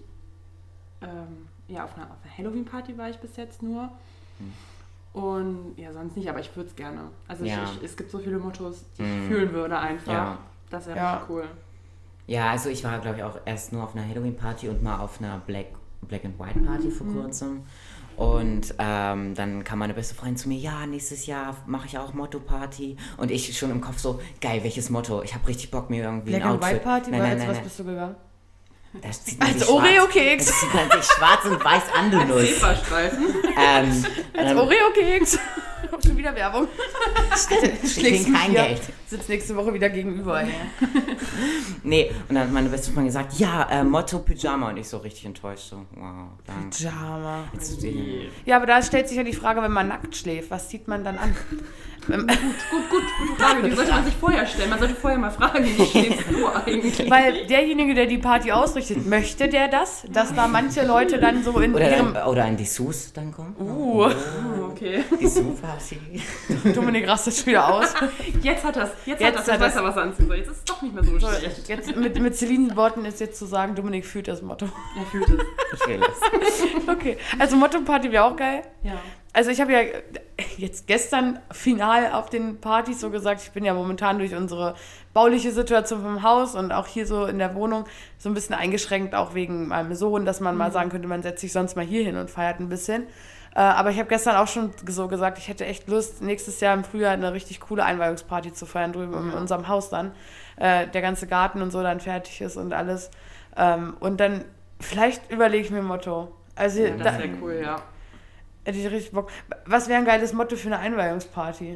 [SPEAKER 1] ähm, ja, auf einer, auf einer Halloween-Party war ich bis jetzt nur.
[SPEAKER 2] Hm.
[SPEAKER 1] Und ja, sonst nicht, aber ich würde es gerne. Also
[SPEAKER 2] Ja.
[SPEAKER 1] ich, ich, es gibt so viele Mottos, die
[SPEAKER 2] Mhm.
[SPEAKER 1] ich fühlen würde einfach.
[SPEAKER 2] Ja.
[SPEAKER 1] Das wäre
[SPEAKER 3] Ja.
[SPEAKER 1] richtig cool.
[SPEAKER 2] Ja, also ich war, glaube ich, auch erst nur auf einer Halloween-Party und mal auf einer Black, Black and White Party vor
[SPEAKER 1] Mhm.
[SPEAKER 2] kurzem. Und ähm, dann kam meine beste Freundin zu mir, ja, nächstes Jahr mache ich auch Motto-Party. Und ich schon im Kopf so, geil, welches Motto? Ich habe richtig Bock, mir irgendwie
[SPEAKER 3] Black
[SPEAKER 2] ein
[SPEAKER 3] and
[SPEAKER 2] Outfit...
[SPEAKER 3] White Party,
[SPEAKER 2] nein,
[SPEAKER 3] weil
[SPEAKER 2] nein,
[SPEAKER 3] als
[SPEAKER 2] nein,
[SPEAKER 3] was
[SPEAKER 2] nein.
[SPEAKER 3] bist du gegangen?
[SPEAKER 2] Das zieht man
[SPEAKER 3] Als
[SPEAKER 2] sich schwarz-
[SPEAKER 3] Oreo-Keks.
[SPEAKER 2] Das zieht man sich schwarz und weiß an, du Nuss.
[SPEAKER 1] Zebrastreifen.
[SPEAKER 2] Ähm, und
[SPEAKER 3] Als
[SPEAKER 2] dann-
[SPEAKER 3] Oreo-Keks. Schon wieder Werbung.
[SPEAKER 2] Ich krieg kein
[SPEAKER 3] mir.
[SPEAKER 2] Geld.
[SPEAKER 3] Sitzt nächste Woche wieder gegenüber. Ja.
[SPEAKER 2] Nee, und dann hat meine beste Freundin gesagt, ja, äh, Motto Pyjama. Und ich so richtig enttäuscht, so, wow, danke.
[SPEAKER 3] Pyjama.
[SPEAKER 2] Jetzt, äh,
[SPEAKER 3] Ja, aber da stellt sich ja die Frage, wenn man nackt schläft, was zieht man dann an?
[SPEAKER 1] Gut, gut, gute Frage. Die sollte man sich vorher stellen. Man sollte vorher mal fragen, wie schläfst du eigentlich?
[SPEAKER 3] Weil derjenige, der die Party ausrichtet, möchte der das? Dass da manche Leute dann so in
[SPEAKER 2] Oder,
[SPEAKER 3] ihrem...
[SPEAKER 2] dann, oder ein Dessous dann kommen.
[SPEAKER 3] Uh,
[SPEAKER 1] Okay.
[SPEAKER 2] Die Super-Party.
[SPEAKER 3] Dominik rastet schon wieder aus.
[SPEAKER 1] Jetzt hat das, jetzt,
[SPEAKER 3] Jetzt
[SPEAKER 1] hat das, jetzt
[SPEAKER 3] hat
[SPEAKER 1] weiß
[SPEAKER 3] das-
[SPEAKER 1] er, was er anziehen soll. Jetzt ist es doch nicht mehr so schlecht.
[SPEAKER 3] Jetzt mit, mit Celines Worten ist jetzt zu sagen, Dominik fühlt das Motto.
[SPEAKER 1] Er fühlt es.
[SPEAKER 2] Ich will es.
[SPEAKER 3] Okay, also Motto-Party wäre auch geil.
[SPEAKER 1] Ja.
[SPEAKER 3] Also ich habe ja jetzt gestern final auf den Partys so gesagt, ich bin ja momentan durch unsere bauliche Situation vom Haus und auch hier so in der Wohnung so ein bisschen eingeschränkt, auch wegen meinem Sohn, dass man mal sagen könnte, man setzt sich sonst mal hier hin und feiert ein bisschen. Äh, aber ich habe gestern auch schon so gesagt, ich hätte echt Lust, nächstes Jahr im Frühjahr eine richtig coole Einweihungsparty zu feiern, drüben in unserem Haus dann. Äh, der ganze Garten und so dann fertig ist und alles. Ähm, und dann vielleicht überlege ich mir ein Motto. Also
[SPEAKER 1] Ja,
[SPEAKER 3] da,
[SPEAKER 1] das wäre cool, ja.
[SPEAKER 3] hätte ich richtig Bock. Was wäre ein geiles Motto für eine Einweihungsparty?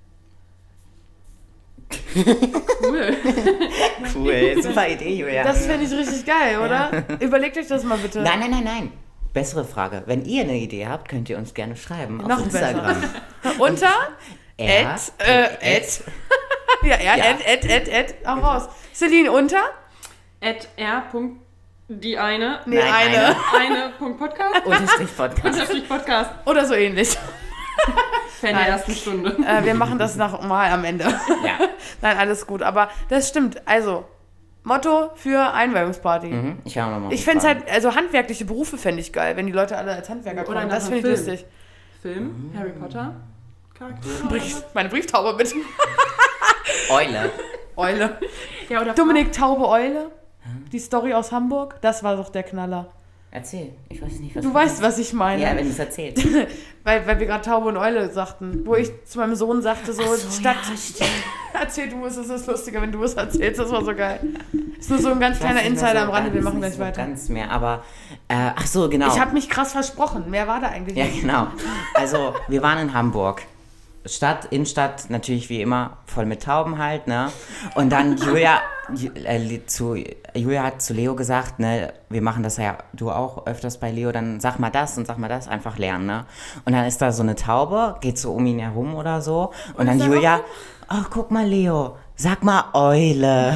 [SPEAKER 1] Cool.
[SPEAKER 2] Cool, super Idee, Julia.
[SPEAKER 3] Das fände ich richtig geil, oder? Überlegt euch das mal bitte.
[SPEAKER 2] Nein, nein, nein, nein. Bessere Frage. Wenn ihr eine Idee habt, könnt ihr uns gerne schreiben auf
[SPEAKER 3] Noch
[SPEAKER 2] Instagram.
[SPEAKER 3] Unter?
[SPEAKER 2] Er,
[SPEAKER 3] Ad, äh, Ad. Ja, er,
[SPEAKER 2] Ja.
[SPEAKER 3] Ad, Ad, Ad, Ad. Auch raus. Celine, unter?
[SPEAKER 1] At r. Die eine.
[SPEAKER 3] Nee,
[SPEAKER 2] Nein,
[SPEAKER 3] eine.
[SPEAKER 2] eine.
[SPEAKER 1] Eine. Punkt Podcast.
[SPEAKER 2] Unterstrich Podcast.
[SPEAKER 1] Unterstrich Podcast.
[SPEAKER 3] Oder so ähnlich.
[SPEAKER 1] Fan der ersten Stunde.
[SPEAKER 3] Äh, wir machen das noch mal am Ende.
[SPEAKER 2] Ja.
[SPEAKER 3] Nein, alles gut. Aber das stimmt. Also, Motto für Einweihungsparty.
[SPEAKER 2] Mhm, ich habe nochmal.
[SPEAKER 3] Ich fände es halt, also handwerkliche Berufe fände ich geil, wenn die Leute alle als Handwerker
[SPEAKER 1] Oder
[SPEAKER 3] kommen.
[SPEAKER 1] nach
[SPEAKER 3] Das
[SPEAKER 1] einem
[SPEAKER 3] finde ich
[SPEAKER 1] Film.
[SPEAKER 3] lustig.
[SPEAKER 1] Film. Harry Potter. Charaktere.
[SPEAKER 3] Brief, meine Brieftaube mit.
[SPEAKER 2] Eule.
[SPEAKER 3] Eule.
[SPEAKER 1] Ja, oder
[SPEAKER 3] Dominik Taube Eule. Die Story aus Hamburg. Das war doch der Knaller.
[SPEAKER 2] Erzähl. Ich weiß nicht, was
[SPEAKER 3] Du weißt, was ich meine.
[SPEAKER 2] Ja, wenn du es erzählst.
[SPEAKER 3] Weil, weil wir gerade Taube und Eule sagten. Wo ich zu meinem Sohn sagte, so,
[SPEAKER 2] so,
[SPEAKER 3] statt.
[SPEAKER 2] ja, stimmt.
[SPEAKER 3] Erzähl du es, es ist lustiger, wenn du es erzählst. Das war so geil. Ist nur so ein ganz
[SPEAKER 2] Ich weiß
[SPEAKER 3] kleiner
[SPEAKER 2] nicht mehr
[SPEAKER 3] Insider
[SPEAKER 2] so
[SPEAKER 3] am Rande. Wir
[SPEAKER 2] ganz-
[SPEAKER 3] machen gleich
[SPEAKER 2] nicht so
[SPEAKER 3] weiter.
[SPEAKER 2] Ganz mehr, aber. Äh, ach so, genau.
[SPEAKER 3] Ich habe mich krass versprochen. Mehr war da eigentlich
[SPEAKER 2] Ja,
[SPEAKER 3] nicht.
[SPEAKER 2] genau. Also, wir waren in Hamburg. Stadt, Innenstadt, natürlich wie immer, voll mit Tauben halt, ne? Und dann Julia, Ju- äh, zu, Julia hat zu Leo gesagt, ne, wir machen das ja, du auch öfters bei Leo, dann sag mal das und sag mal das, einfach lernen, ne? Und dann ist da so eine Taube, geht so um ihn herum oder so. Und, dann
[SPEAKER 3] sag,
[SPEAKER 2] Julia, oh, guck mal Leo, sag mal Eule.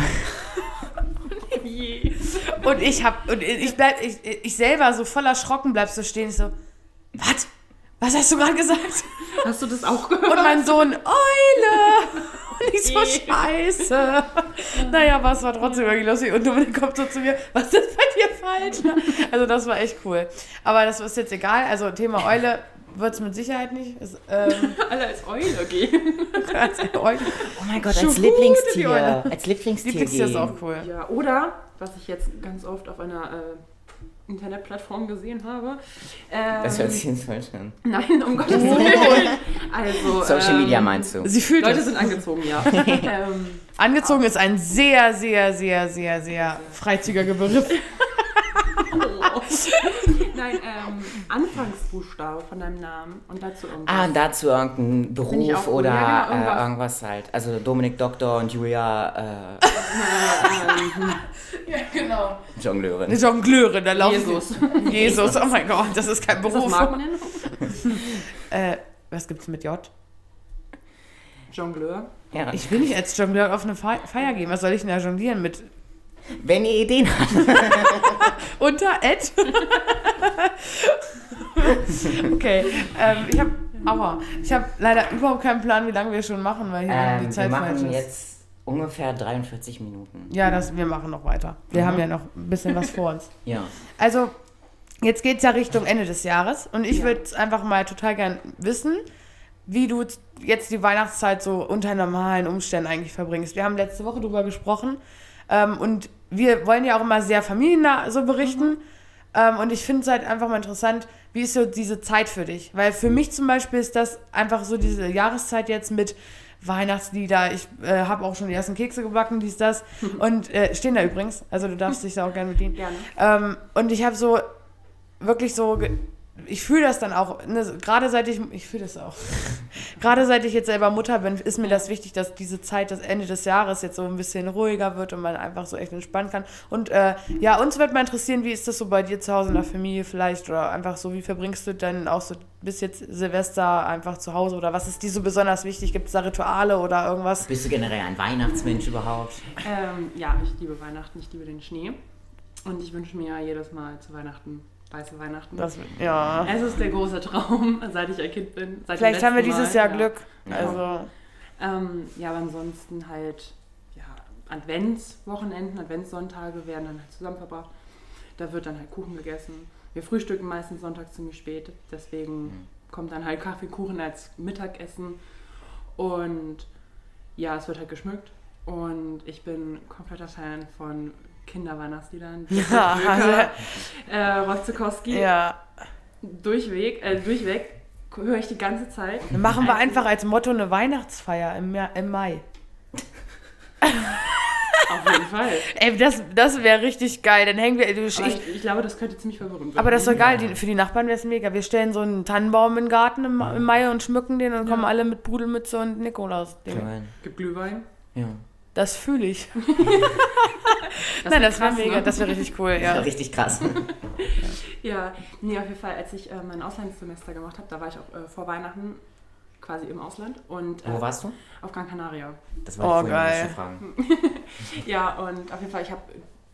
[SPEAKER 3] Und ich hab, und ich bleib, ich, ich selber so voll erschrocken bleib so stehen. Ich so, was? Was hast du gerade gesagt?
[SPEAKER 1] Hast du das auch gehört?
[SPEAKER 3] Und mein Sohn, Eule! Und ich so, scheiße. Naja, aber es war trotzdem irgendwie lustig. Und Dominik kommt so zu mir, was ist bei dir falsch? Also das war echt cool. Aber das ist jetzt egal. Also Thema Eule wird es mit Sicherheit nicht. Es, ähm,
[SPEAKER 1] Alle als Eule gehen.
[SPEAKER 3] als Eule.
[SPEAKER 2] Oh mein Gott,
[SPEAKER 3] Schon
[SPEAKER 2] als
[SPEAKER 3] gut, die
[SPEAKER 2] Lieblingstier.
[SPEAKER 3] Eule.
[SPEAKER 2] Als Lieblingstier
[SPEAKER 3] Lieblingstier ist
[SPEAKER 2] gehen.
[SPEAKER 3] auch cool.
[SPEAKER 1] Ja, oder, was ich jetzt ganz oft auf einer äh, Internetplattform gesehen habe. Ähm,
[SPEAKER 2] Das hört sich jetzt falsch an.
[SPEAKER 1] Nein, um Gottes Willen. Also,
[SPEAKER 2] Social
[SPEAKER 1] ähm,
[SPEAKER 2] Media meinst du?
[SPEAKER 3] Sie fühlt
[SPEAKER 1] Leute
[SPEAKER 3] es.
[SPEAKER 1] sind angezogen, ja. ähm,
[SPEAKER 3] Angezogen ist ein sehr, sehr, sehr, sehr, sehr freizügiger Begriff.
[SPEAKER 1] Nein, ähm, Anfangsbuchstabe von deinem Namen und dazu irgendwas.
[SPEAKER 2] Ah, und dazu irgendein
[SPEAKER 1] Finde ich auch
[SPEAKER 2] Beruf
[SPEAKER 1] cool.
[SPEAKER 2] oder
[SPEAKER 1] Ja, genau,
[SPEAKER 2] äh,
[SPEAKER 1] irgendwas.
[SPEAKER 2] irgendwas halt. Also Dominik Doktor und Julia äh,
[SPEAKER 1] ähm,
[SPEAKER 3] Ja, genau.
[SPEAKER 2] Jongleurin.
[SPEAKER 3] Eine Jongleure, da laufen
[SPEAKER 1] Jesus.
[SPEAKER 3] die- Jesus, oh mein Gott, das ist kein
[SPEAKER 1] ist das
[SPEAKER 3] Beruf.
[SPEAKER 1] Markennennen?
[SPEAKER 3] Äh, was gibt's mit J?
[SPEAKER 1] Jongleur.
[SPEAKER 2] Ja.
[SPEAKER 3] Ich will nicht als Jongleur auf eine Fe- Feier gehen. Was soll ich denn da jonglieren mit?
[SPEAKER 2] Wenn ihr Ideen habt.
[SPEAKER 3] Unter Ed? Okay, ähm, ich habe, aua, ich habe leider überhaupt keinen Plan, wie lange wir schon machen, weil hier
[SPEAKER 2] Ähm,
[SPEAKER 3] die
[SPEAKER 2] wir
[SPEAKER 3] Zeit falsch
[SPEAKER 2] machen
[SPEAKER 3] ist.
[SPEAKER 2] jetzt ungefähr dreiundvierzig Minuten.
[SPEAKER 3] Ja, das, wir machen noch weiter. Wir
[SPEAKER 2] Mhm.
[SPEAKER 3] haben ja noch ein bisschen was vor uns.
[SPEAKER 2] Ja.
[SPEAKER 3] Also, jetzt geht es ja Richtung Ende des Jahres und ich
[SPEAKER 1] Ja.
[SPEAKER 3] würde einfach mal total gern wissen, wie du jetzt die Weihnachtszeit so unter normalen Umständen eigentlich verbringst. Wir haben letzte Woche drüber gesprochen ähm, und wir wollen ja auch immer sehr familiennah so berichten.
[SPEAKER 1] Mhm.
[SPEAKER 3] Ähm, und ich finde es halt einfach mal interessant, wie ist so diese Zeit für dich? Weil für mich zum Beispiel ist das einfach so diese Jahreszeit jetzt mit Weihnachtslieder. Ich äh, habe auch schon die ersten Kekse gebacken, dies, das. Und äh, stehen da übrigens. Also du darfst dich da auch gerne bedienen.
[SPEAKER 1] Gerne.
[SPEAKER 3] Ähm, und ich habe so wirklich so, ge- ich fühle das dann auch, ne, gerade seit ich, ich fühle das auch, gerade seit ich jetzt selber Mutter bin, ist mir das wichtig, dass diese Zeit, das Ende des Jahres jetzt so ein bisschen ruhiger wird und man einfach so echt entspannen kann. Und äh, ja, uns wird mal interessieren, wie ist das so bei dir zu Hause in der Familie vielleicht oder einfach so, wie verbringst du dann auch so bis jetzt Silvester einfach zu Hause oder was ist dir so besonders wichtig? Gibt es da Rituale oder irgendwas?
[SPEAKER 2] Bist du generell ein Weihnachtsmensch überhaupt?
[SPEAKER 1] Ähm, ja, ich liebe Weihnachten, ich liebe den Schnee. Und ich wünsche mir ja jedes Mal zu Weihnachten weiße Weihnachten.
[SPEAKER 3] Das, ja.
[SPEAKER 1] Es ist der große Traum, seit ich ein Kind bin. Seit
[SPEAKER 3] Vielleicht haben wir dieses
[SPEAKER 1] Mal.
[SPEAKER 3] Jahr
[SPEAKER 1] ja.
[SPEAKER 3] Glück.
[SPEAKER 2] Ja.
[SPEAKER 3] Also.
[SPEAKER 1] Ähm, ja, aber ansonsten halt, ja, Adventswochenenden, Adventssonntage werden dann halt zusammen verbracht. Da wird dann halt Kuchen gegessen. Wir frühstücken meistens sonntags ziemlich spät, deswegen mhm. kommt dann halt Kaffeekuchen als Mittagessen. Und ja, es wird halt geschmückt. Und ich bin kompletter Fan von Kinderweihnachtsliedern.
[SPEAKER 3] Ja, also,
[SPEAKER 1] äh, Rolf Zukowski.
[SPEAKER 3] Ja.
[SPEAKER 1] Durchweg, äh, durchweg höre ich die ganze Zeit.
[SPEAKER 3] Dann machen wir einfach als Motto eine Weihnachtsfeier im, Ja- im Mai.
[SPEAKER 1] Auf jeden Fall.
[SPEAKER 3] Ey, das, das wäre richtig geil. Dann hängen wir. Ich,
[SPEAKER 1] Aber ich, ich glaube, das könnte ziemlich verwirrend werden.
[SPEAKER 3] aber das ist doch geil. Die, für die Nachbarn wäre es mega. Wir stellen so einen Tannenbaum im Garten im, im Mai und schmücken den und kommen
[SPEAKER 1] Ja.
[SPEAKER 3] alle mit Pudelmütze und Nikolaus.
[SPEAKER 2] Schön.
[SPEAKER 1] Gibt Glühwein.
[SPEAKER 2] Ja.
[SPEAKER 3] Das fühle ich.
[SPEAKER 1] Das
[SPEAKER 3] Nein,
[SPEAKER 1] wär
[SPEAKER 3] das wäre
[SPEAKER 1] krass,
[SPEAKER 3] mega.
[SPEAKER 1] ne?
[SPEAKER 3] Das wäre richtig cool,
[SPEAKER 2] Ja.
[SPEAKER 3] ja.
[SPEAKER 2] Richtig krass.
[SPEAKER 1] Ja, nee, auf jeden Fall, als ich äh, mein Auslandssemester gemacht habe, da war ich auch äh, vor Weihnachten quasi im Ausland. Und, äh,
[SPEAKER 2] Wo warst du?
[SPEAKER 1] Auf Gran Canaria.
[SPEAKER 2] Das war
[SPEAKER 3] Oh,
[SPEAKER 2] vorhin
[SPEAKER 3] geil.
[SPEAKER 2] schon fragen.
[SPEAKER 1] Ja, und auf jeden Fall, ich habe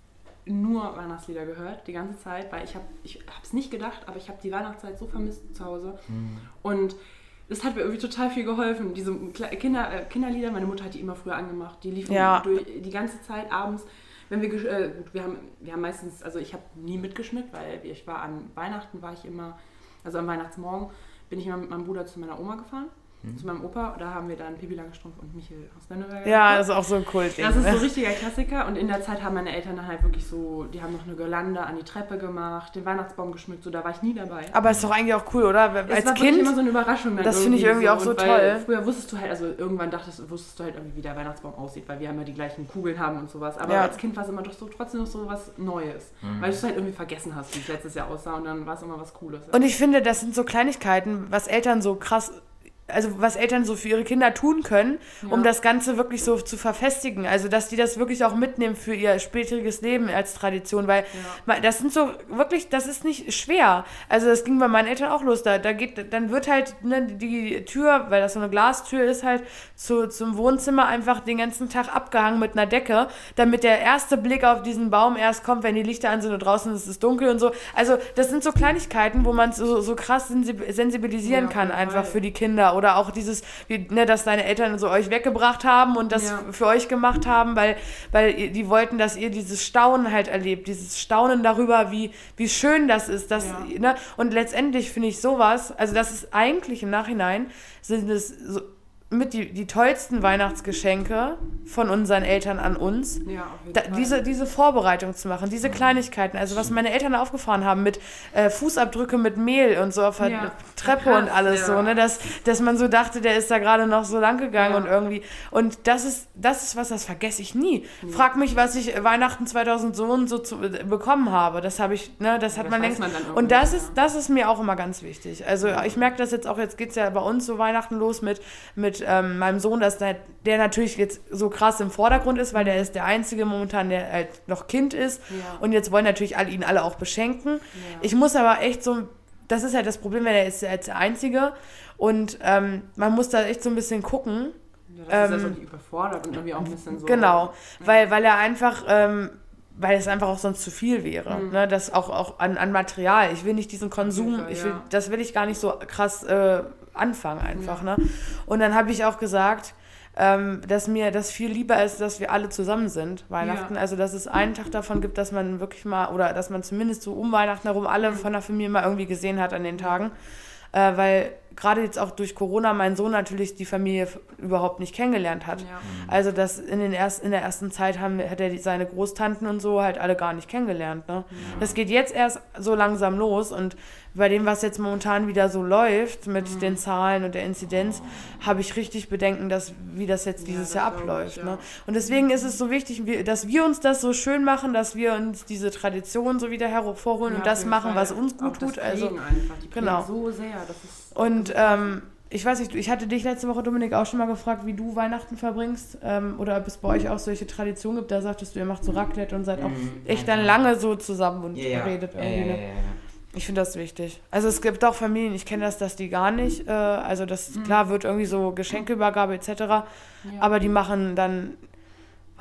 [SPEAKER 1] nur Weihnachtslieder gehört, die ganze Zeit, weil ich habe ich es nicht gedacht, aber ich habe die Weihnachtszeit so vermisst zu Hause.
[SPEAKER 2] Mhm.
[SPEAKER 1] Und das hat mir irgendwie total viel geholfen. Diese Kle- Kinder, äh, Kinderlieder, meine Mutter hat die immer früher angemacht. Die liefen
[SPEAKER 3] Ja.
[SPEAKER 1] durch, die ganze Zeit abends. Wenn wir, gesch- äh, gut, wir haben, wir haben meistens, also ich habe nie mitgeschmückt, weil ich war an Weihnachten, war ich immer, also am Weihnachtsmorgen bin ich immer mit meinem Bruder zu meiner Oma gefahren, mhm. zu meinem Opa. Da haben wir dann Pippi Langstrumpf und Michel aus Lönneberger.
[SPEAKER 3] Ja, das ist auch so ein Kultding.
[SPEAKER 1] Das ist so ein
[SPEAKER 3] ne?
[SPEAKER 1] richtiger Klassiker und in der Zeit haben meine Eltern dann halt wirklich so, die haben noch eine Girlande an die Treppe gemacht, den Weihnachtsbaum geschmückt, so da war ich nie dabei.
[SPEAKER 3] Aber ist doch eigentlich auch cool, oder?
[SPEAKER 1] Es
[SPEAKER 3] Als
[SPEAKER 1] war
[SPEAKER 3] Kind.
[SPEAKER 1] wirklich immer so eine Überraschung. Dann
[SPEAKER 3] das finde ich irgendwie auch so
[SPEAKER 1] und weil
[SPEAKER 3] toll.
[SPEAKER 1] Früher wusstest du halt, also irgendwann dachtest, wusstest du halt irgendwie, wie der Weihnachtsbaum aussieht, weil wir immer die gleichen Kugeln haben und sowas. Aber
[SPEAKER 3] Ja.
[SPEAKER 1] als Kind war es immer doch so trotzdem noch so was Neues,
[SPEAKER 2] Mhm.
[SPEAKER 1] weil du es halt irgendwie vergessen hast, wie es letztes Jahr aussah und dann war es immer was Cooles.
[SPEAKER 3] Und ich finde, das sind so Kleinigkeiten, was Eltern so krass, also was Eltern so für ihre Kinder tun können, um
[SPEAKER 1] Ja.
[SPEAKER 3] das Ganze wirklich so zu verfestigen. Also, dass die das wirklich auch mitnehmen für ihr späteriges Leben als Tradition, weil
[SPEAKER 1] Ja.
[SPEAKER 3] das sind so wirklich, das ist nicht schwer. Also, das ging bei meinen Eltern auch los. Da, da geht, dann wird halt ne, die Tür, weil das so eine Glastür ist, halt zu, zum Wohnzimmer einfach den ganzen Tag abgehangen mit einer Decke, damit der erste Blick auf diesen Baum erst kommt, wenn die Lichter an sind und draußen ist es dunkel und so. Also, das sind so Kleinigkeiten, wo man so, so krass sensib- sensibilisieren
[SPEAKER 1] Ja, auf
[SPEAKER 3] kann,
[SPEAKER 1] jeden
[SPEAKER 3] einfach
[SPEAKER 1] Fall.
[SPEAKER 3] für die Kinder. Oder auch dieses, wie, ne, dass deine Eltern so euch weggebracht haben und das
[SPEAKER 1] Ja.
[SPEAKER 3] für euch gemacht haben, weil, weil ihr- die wollten, dass ihr dieses Staunen halt erlebt, dieses Staunen darüber, wie, wie schön das ist. Dass,
[SPEAKER 1] Ja.
[SPEAKER 3] ne, und letztendlich finde ich sowas, also das ist eigentlich im Nachhinein, sind es so mit die, die tollsten Weihnachtsgeschenke von unseren Eltern an uns.
[SPEAKER 1] Ja, auf jeden
[SPEAKER 3] Da,
[SPEAKER 1] Fall.
[SPEAKER 3] diese, diese Vorbereitung zu machen, diese Kleinigkeiten, also was meine Eltern aufgefahren haben mit äh, Fußabdrücke mit Mehl und so auf der
[SPEAKER 1] Ja.
[SPEAKER 3] Treppe
[SPEAKER 1] Krass,
[SPEAKER 3] und alles
[SPEAKER 1] ja.
[SPEAKER 3] so, ne, dass, dass man so dachte, der ist da gerade noch so lang gegangen
[SPEAKER 1] Ja.
[SPEAKER 3] und irgendwie, und das ist, das ist was, das vergesse ich nie. Frag mich, was ich Weihnachten zweitausend so und so zu, äh, bekommen habe, das habe ich, ne, das hat
[SPEAKER 1] das
[SPEAKER 3] man
[SPEAKER 1] weiß
[SPEAKER 3] längst,
[SPEAKER 1] man dann
[SPEAKER 3] und das
[SPEAKER 1] irgendwann,
[SPEAKER 3] ist, das ist mir auch immer ganz wichtig. Also ich merke das jetzt auch, jetzt geht es ja bei uns so Weihnachten los mit, mit ähm, meinem Sohn, dass der, der natürlich jetzt so krass im Vordergrund ist, weil der ist der Einzige momentan, der halt noch Kind ist.
[SPEAKER 1] Ja.
[SPEAKER 3] Und jetzt wollen natürlich alle ihn alle auch beschenken.
[SPEAKER 1] Ja.
[SPEAKER 3] Ich muss aber echt so, das ist halt das Problem, weil er ist jetzt der Einzige. Und ähm, man muss da echt so ein bisschen gucken.
[SPEAKER 1] Ja, das ist ja so
[SPEAKER 3] ähm,
[SPEAKER 1] die überfordert und irgendwie auch ein bisschen so.
[SPEAKER 3] Genau,
[SPEAKER 1] Ja.
[SPEAKER 3] weil, weil er einfach... Ähm, weil es einfach auch sonst zu viel wäre.
[SPEAKER 1] Mhm.
[SPEAKER 3] Ne? Das auch, auch an, an Material. Ich will nicht diesen Konsum,
[SPEAKER 1] Fall,
[SPEAKER 3] ich will,
[SPEAKER 1] ja.
[SPEAKER 3] das will ich gar nicht so krass äh, anfangen einfach.
[SPEAKER 1] Ja.
[SPEAKER 3] Ne? Und dann habe ich auch gesagt, ähm, dass mir das viel lieber ist, dass wir alle zusammen sind, Weihnachten.
[SPEAKER 1] Ja.
[SPEAKER 3] Also, dass es einen Tag davon gibt, dass man wirklich mal, oder dass man zumindest so um Weihnachten herum alle von der Familie mal irgendwie gesehen hat an den Tagen. Äh, weil gerade jetzt auch durch Corona mein Sohn natürlich die Familie f- überhaupt nicht kennengelernt hat.
[SPEAKER 1] Ja.
[SPEAKER 3] Also das in, den erst, in der ersten Zeit haben, hat er die, seine Großtanten und so halt alle gar nicht kennengelernt. Ne? Das geht jetzt erst so langsam los und bei dem, was jetzt momentan wieder so läuft mit
[SPEAKER 1] Mhm.
[SPEAKER 3] den Zahlen und der Inzidenz, habe ich richtig Bedenken, dass, wie das jetzt
[SPEAKER 1] Ja,
[SPEAKER 3] dieses
[SPEAKER 1] das
[SPEAKER 3] Jahr
[SPEAKER 1] glaub
[SPEAKER 3] abläuft.
[SPEAKER 1] ich,
[SPEAKER 3] Ne?
[SPEAKER 1] ja.
[SPEAKER 3] Und deswegen ist es so wichtig, wir, dass wir uns das so schön machen, dass wir uns diese Tradition so wieder hervorholen
[SPEAKER 1] Ja,
[SPEAKER 3] und
[SPEAKER 1] auf
[SPEAKER 3] das
[SPEAKER 1] jeden
[SPEAKER 3] machen,
[SPEAKER 1] Fall.
[SPEAKER 3] was uns gut
[SPEAKER 1] Auch das
[SPEAKER 3] tut. Also
[SPEAKER 1] Pflegen einfach, die pflegen
[SPEAKER 3] genau.
[SPEAKER 1] so sehr. Das ist
[SPEAKER 3] und ähm, ich weiß nicht, ich hatte dich letzte Woche, Dominik, auch schon mal gefragt, wie du Weihnachten verbringst ähm, oder ob es bei euch auch solche Traditionen gibt. Da sagtest du, ihr macht so Raclette und seid auch
[SPEAKER 2] Mhm.
[SPEAKER 3] echt dann lange so zusammen und
[SPEAKER 2] Ja, ja.
[SPEAKER 3] redet
[SPEAKER 2] Ja,
[SPEAKER 3] irgendwie.
[SPEAKER 2] ja,
[SPEAKER 3] Ne?
[SPEAKER 2] ja, ja.
[SPEAKER 3] Ich finde das wichtig. Also es gibt auch Familien, ich kenne das, dass die gar nicht, äh, also das, klar wird irgendwie so Geschenkeübergabe et cetera,
[SPEAKER 1] Ja.
[SPEAKER 3] aber die machen dann,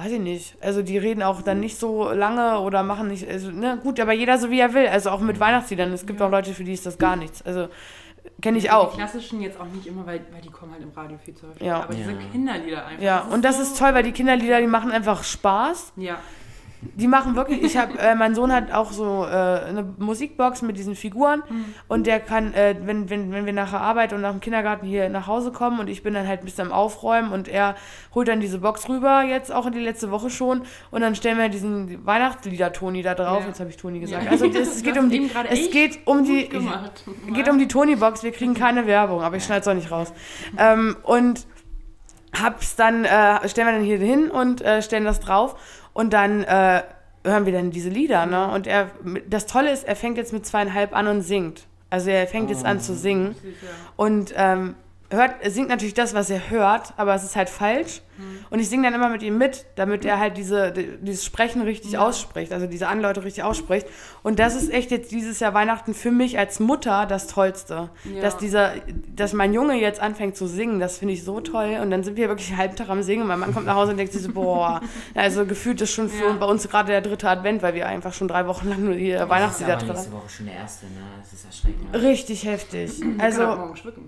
[SPEAKER 3] weiß ich nicht. Also die reden auch dann nicht so lange oder machen nicht, also, ne, gut, aber jeder so wie er will. Also auch mit Weihnachtsliedern. Es gibt ja auch Leute, für die ist das gar nichts. Also kenne ich auch.
[SPEAKER 1] Die klassischen jetzt auch nicht immer, weil, weil die kommen halt im Radio viel zu häufig.
[SPEAKER 3] Ja.
[SPEAKER 1] Aber diese
[SPEAKER 2] Ja.
[SPEAKER 1] Kinderlieder einfach.
[SPEAKER 3] Ja, und das ist toll, weil die Kinderlieder, die machen einfach Spaß.
[SPEAKER 1] Ja.
[SPEAKER 3] Die machen wirklich, ich habe, äh, mein Sohn hat auch so äh, eine Musikbox mit diesen Figuren
[SPEAKER 1] Mhm.
[SPEAKER 3] und der kann, äh, wenn, wenn, wenn wir nach der Arbeit und nach dem Kindergarten hier nach Hause kommen und ich bin dann halt ein bisschen am Aufräumen und er holt dann diese Box rüber, jetzt auch in die letzte Woche schon und dann stellen wir diesen Weihnachtslieder-Toni da drauf,
[SPEAKER 1] Ja.
[SPEAKER 3] jetzt habe ich Toni gesagt,
[SPEAKER 1] Ja.
[SPEAKER 3] also das, es
[SPEAKER 1] Du
[SPEAKER 3] geht
[SPEAKER 1] hast
[SPEAKER 3] um die,
[SPEAKER 1] eben gerade
[SPEAKER 3] es
[SPEAKER 1] echt
[SPEAKER 3] geht um die,
[SPEAKER 1] gut gemacht.
[SPEAKER 3] es geht um die Toni-Box, wir kriegen keine Werbung, aber ich schneide es auch nicht raus. Ähm, und hab's dann, äh, stellen wir dann hier hin und äh, stellen das drauf und dann äh, hören wir dann diese Lieder, ne? Und er, das Tolle ist, er fängt jetzt mit zweieinhalb an und singt. Also er fängt jetzt an zu singen und ähm, hört, er singt natürlich das, was er hört, aber es ist halt falsch. Und ich singe dann immer mit ihm mit, damit er halt diese, die- dieses Sprechen richtig
[SPEAKER 1] Ja.
[SPEAKER 3] ausspricht, also diese Anlaute richtig ausspricht. Und das ist echt jetzt dieses Jahr Weihnachten für mich als Mutter das Tollste.
[SPEAKER 1] Ja.
[SPEAKER 3] Dass dieser, dass mein Junge jetzt anfängt zu singen, das finde ich so toll. Und dann sind wir wirklich einen halben Tag am Singen. Mein Mann kommt nach Hause und denkt sich so, boah, also gefühlt ist schon für
[SPEAKER 1] Ja.
[SPEAKER 3] bei uns gerade der dritte Advent, weil wir einfach schon drei Wochen lang nur die
[SPEAKER 2] Das ist
[SPEAKER 3] Weihnachtslieder
[SPEAKER 2] aber
[SPEAKER 3] drin
[SPEAKER 2] nächste
[SPEAKER 3] haben.
[SPEAKER 2] Woche schon der erste, ne? Das ist erschreckend.
[SPEAKER 3] Richtig heftig.
[SPEAKER 1] Also,
[SPEAKER 3] Also,
[SPEAKER 1] morgen schmücken.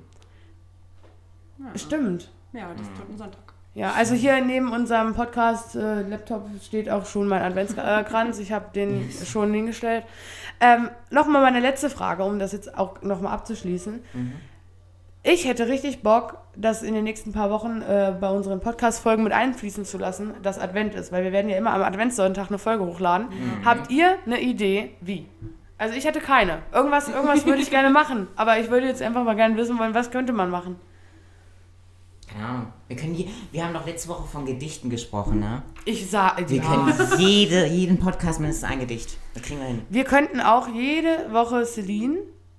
[SPEAKER 1] Ja.
[SPEAKER 3] stimmt.
[SPEAKER 1] Ja, das ist dritten Sonntag.
[SPEAKER 3] Ja, also hier neben unserem Podcast-Laptop steht auch schon mein Adventskranz. Ich habe den schon hingestellt. Ähm, nochmal meine letzte Frage, um das jetzt auch nochmal abzuschließen. Ich hätte richtig Bock, das in den nächsten paar Wochen äh, bei unseren Podcast-Folgen mit einfließen zu lassen, dass Advent ist, weil wir werden ja immer am Adventssonntag eine Folge hochladen. Habt ihr eine Idee, wie? Also ich hätte keine. Irgendwas, irgendwas würde ich gerne machen, aber ich würde jetzt einfach mal gerne wissen wollen, was könnte man machen?
[SPEAKER 2] Keine Ahnung. Wir können je, wir haben doch letzte Woche von Gedichten gesprochen, ne?
[SPEAKER 3] Ich sage,
[SPEAKER 2] Wir können jede, jeden Podcast mindestens ein Gedicht. Das kriegen wir hin.
[SPEAKER 3] Wir könnten auch jede Woche Celine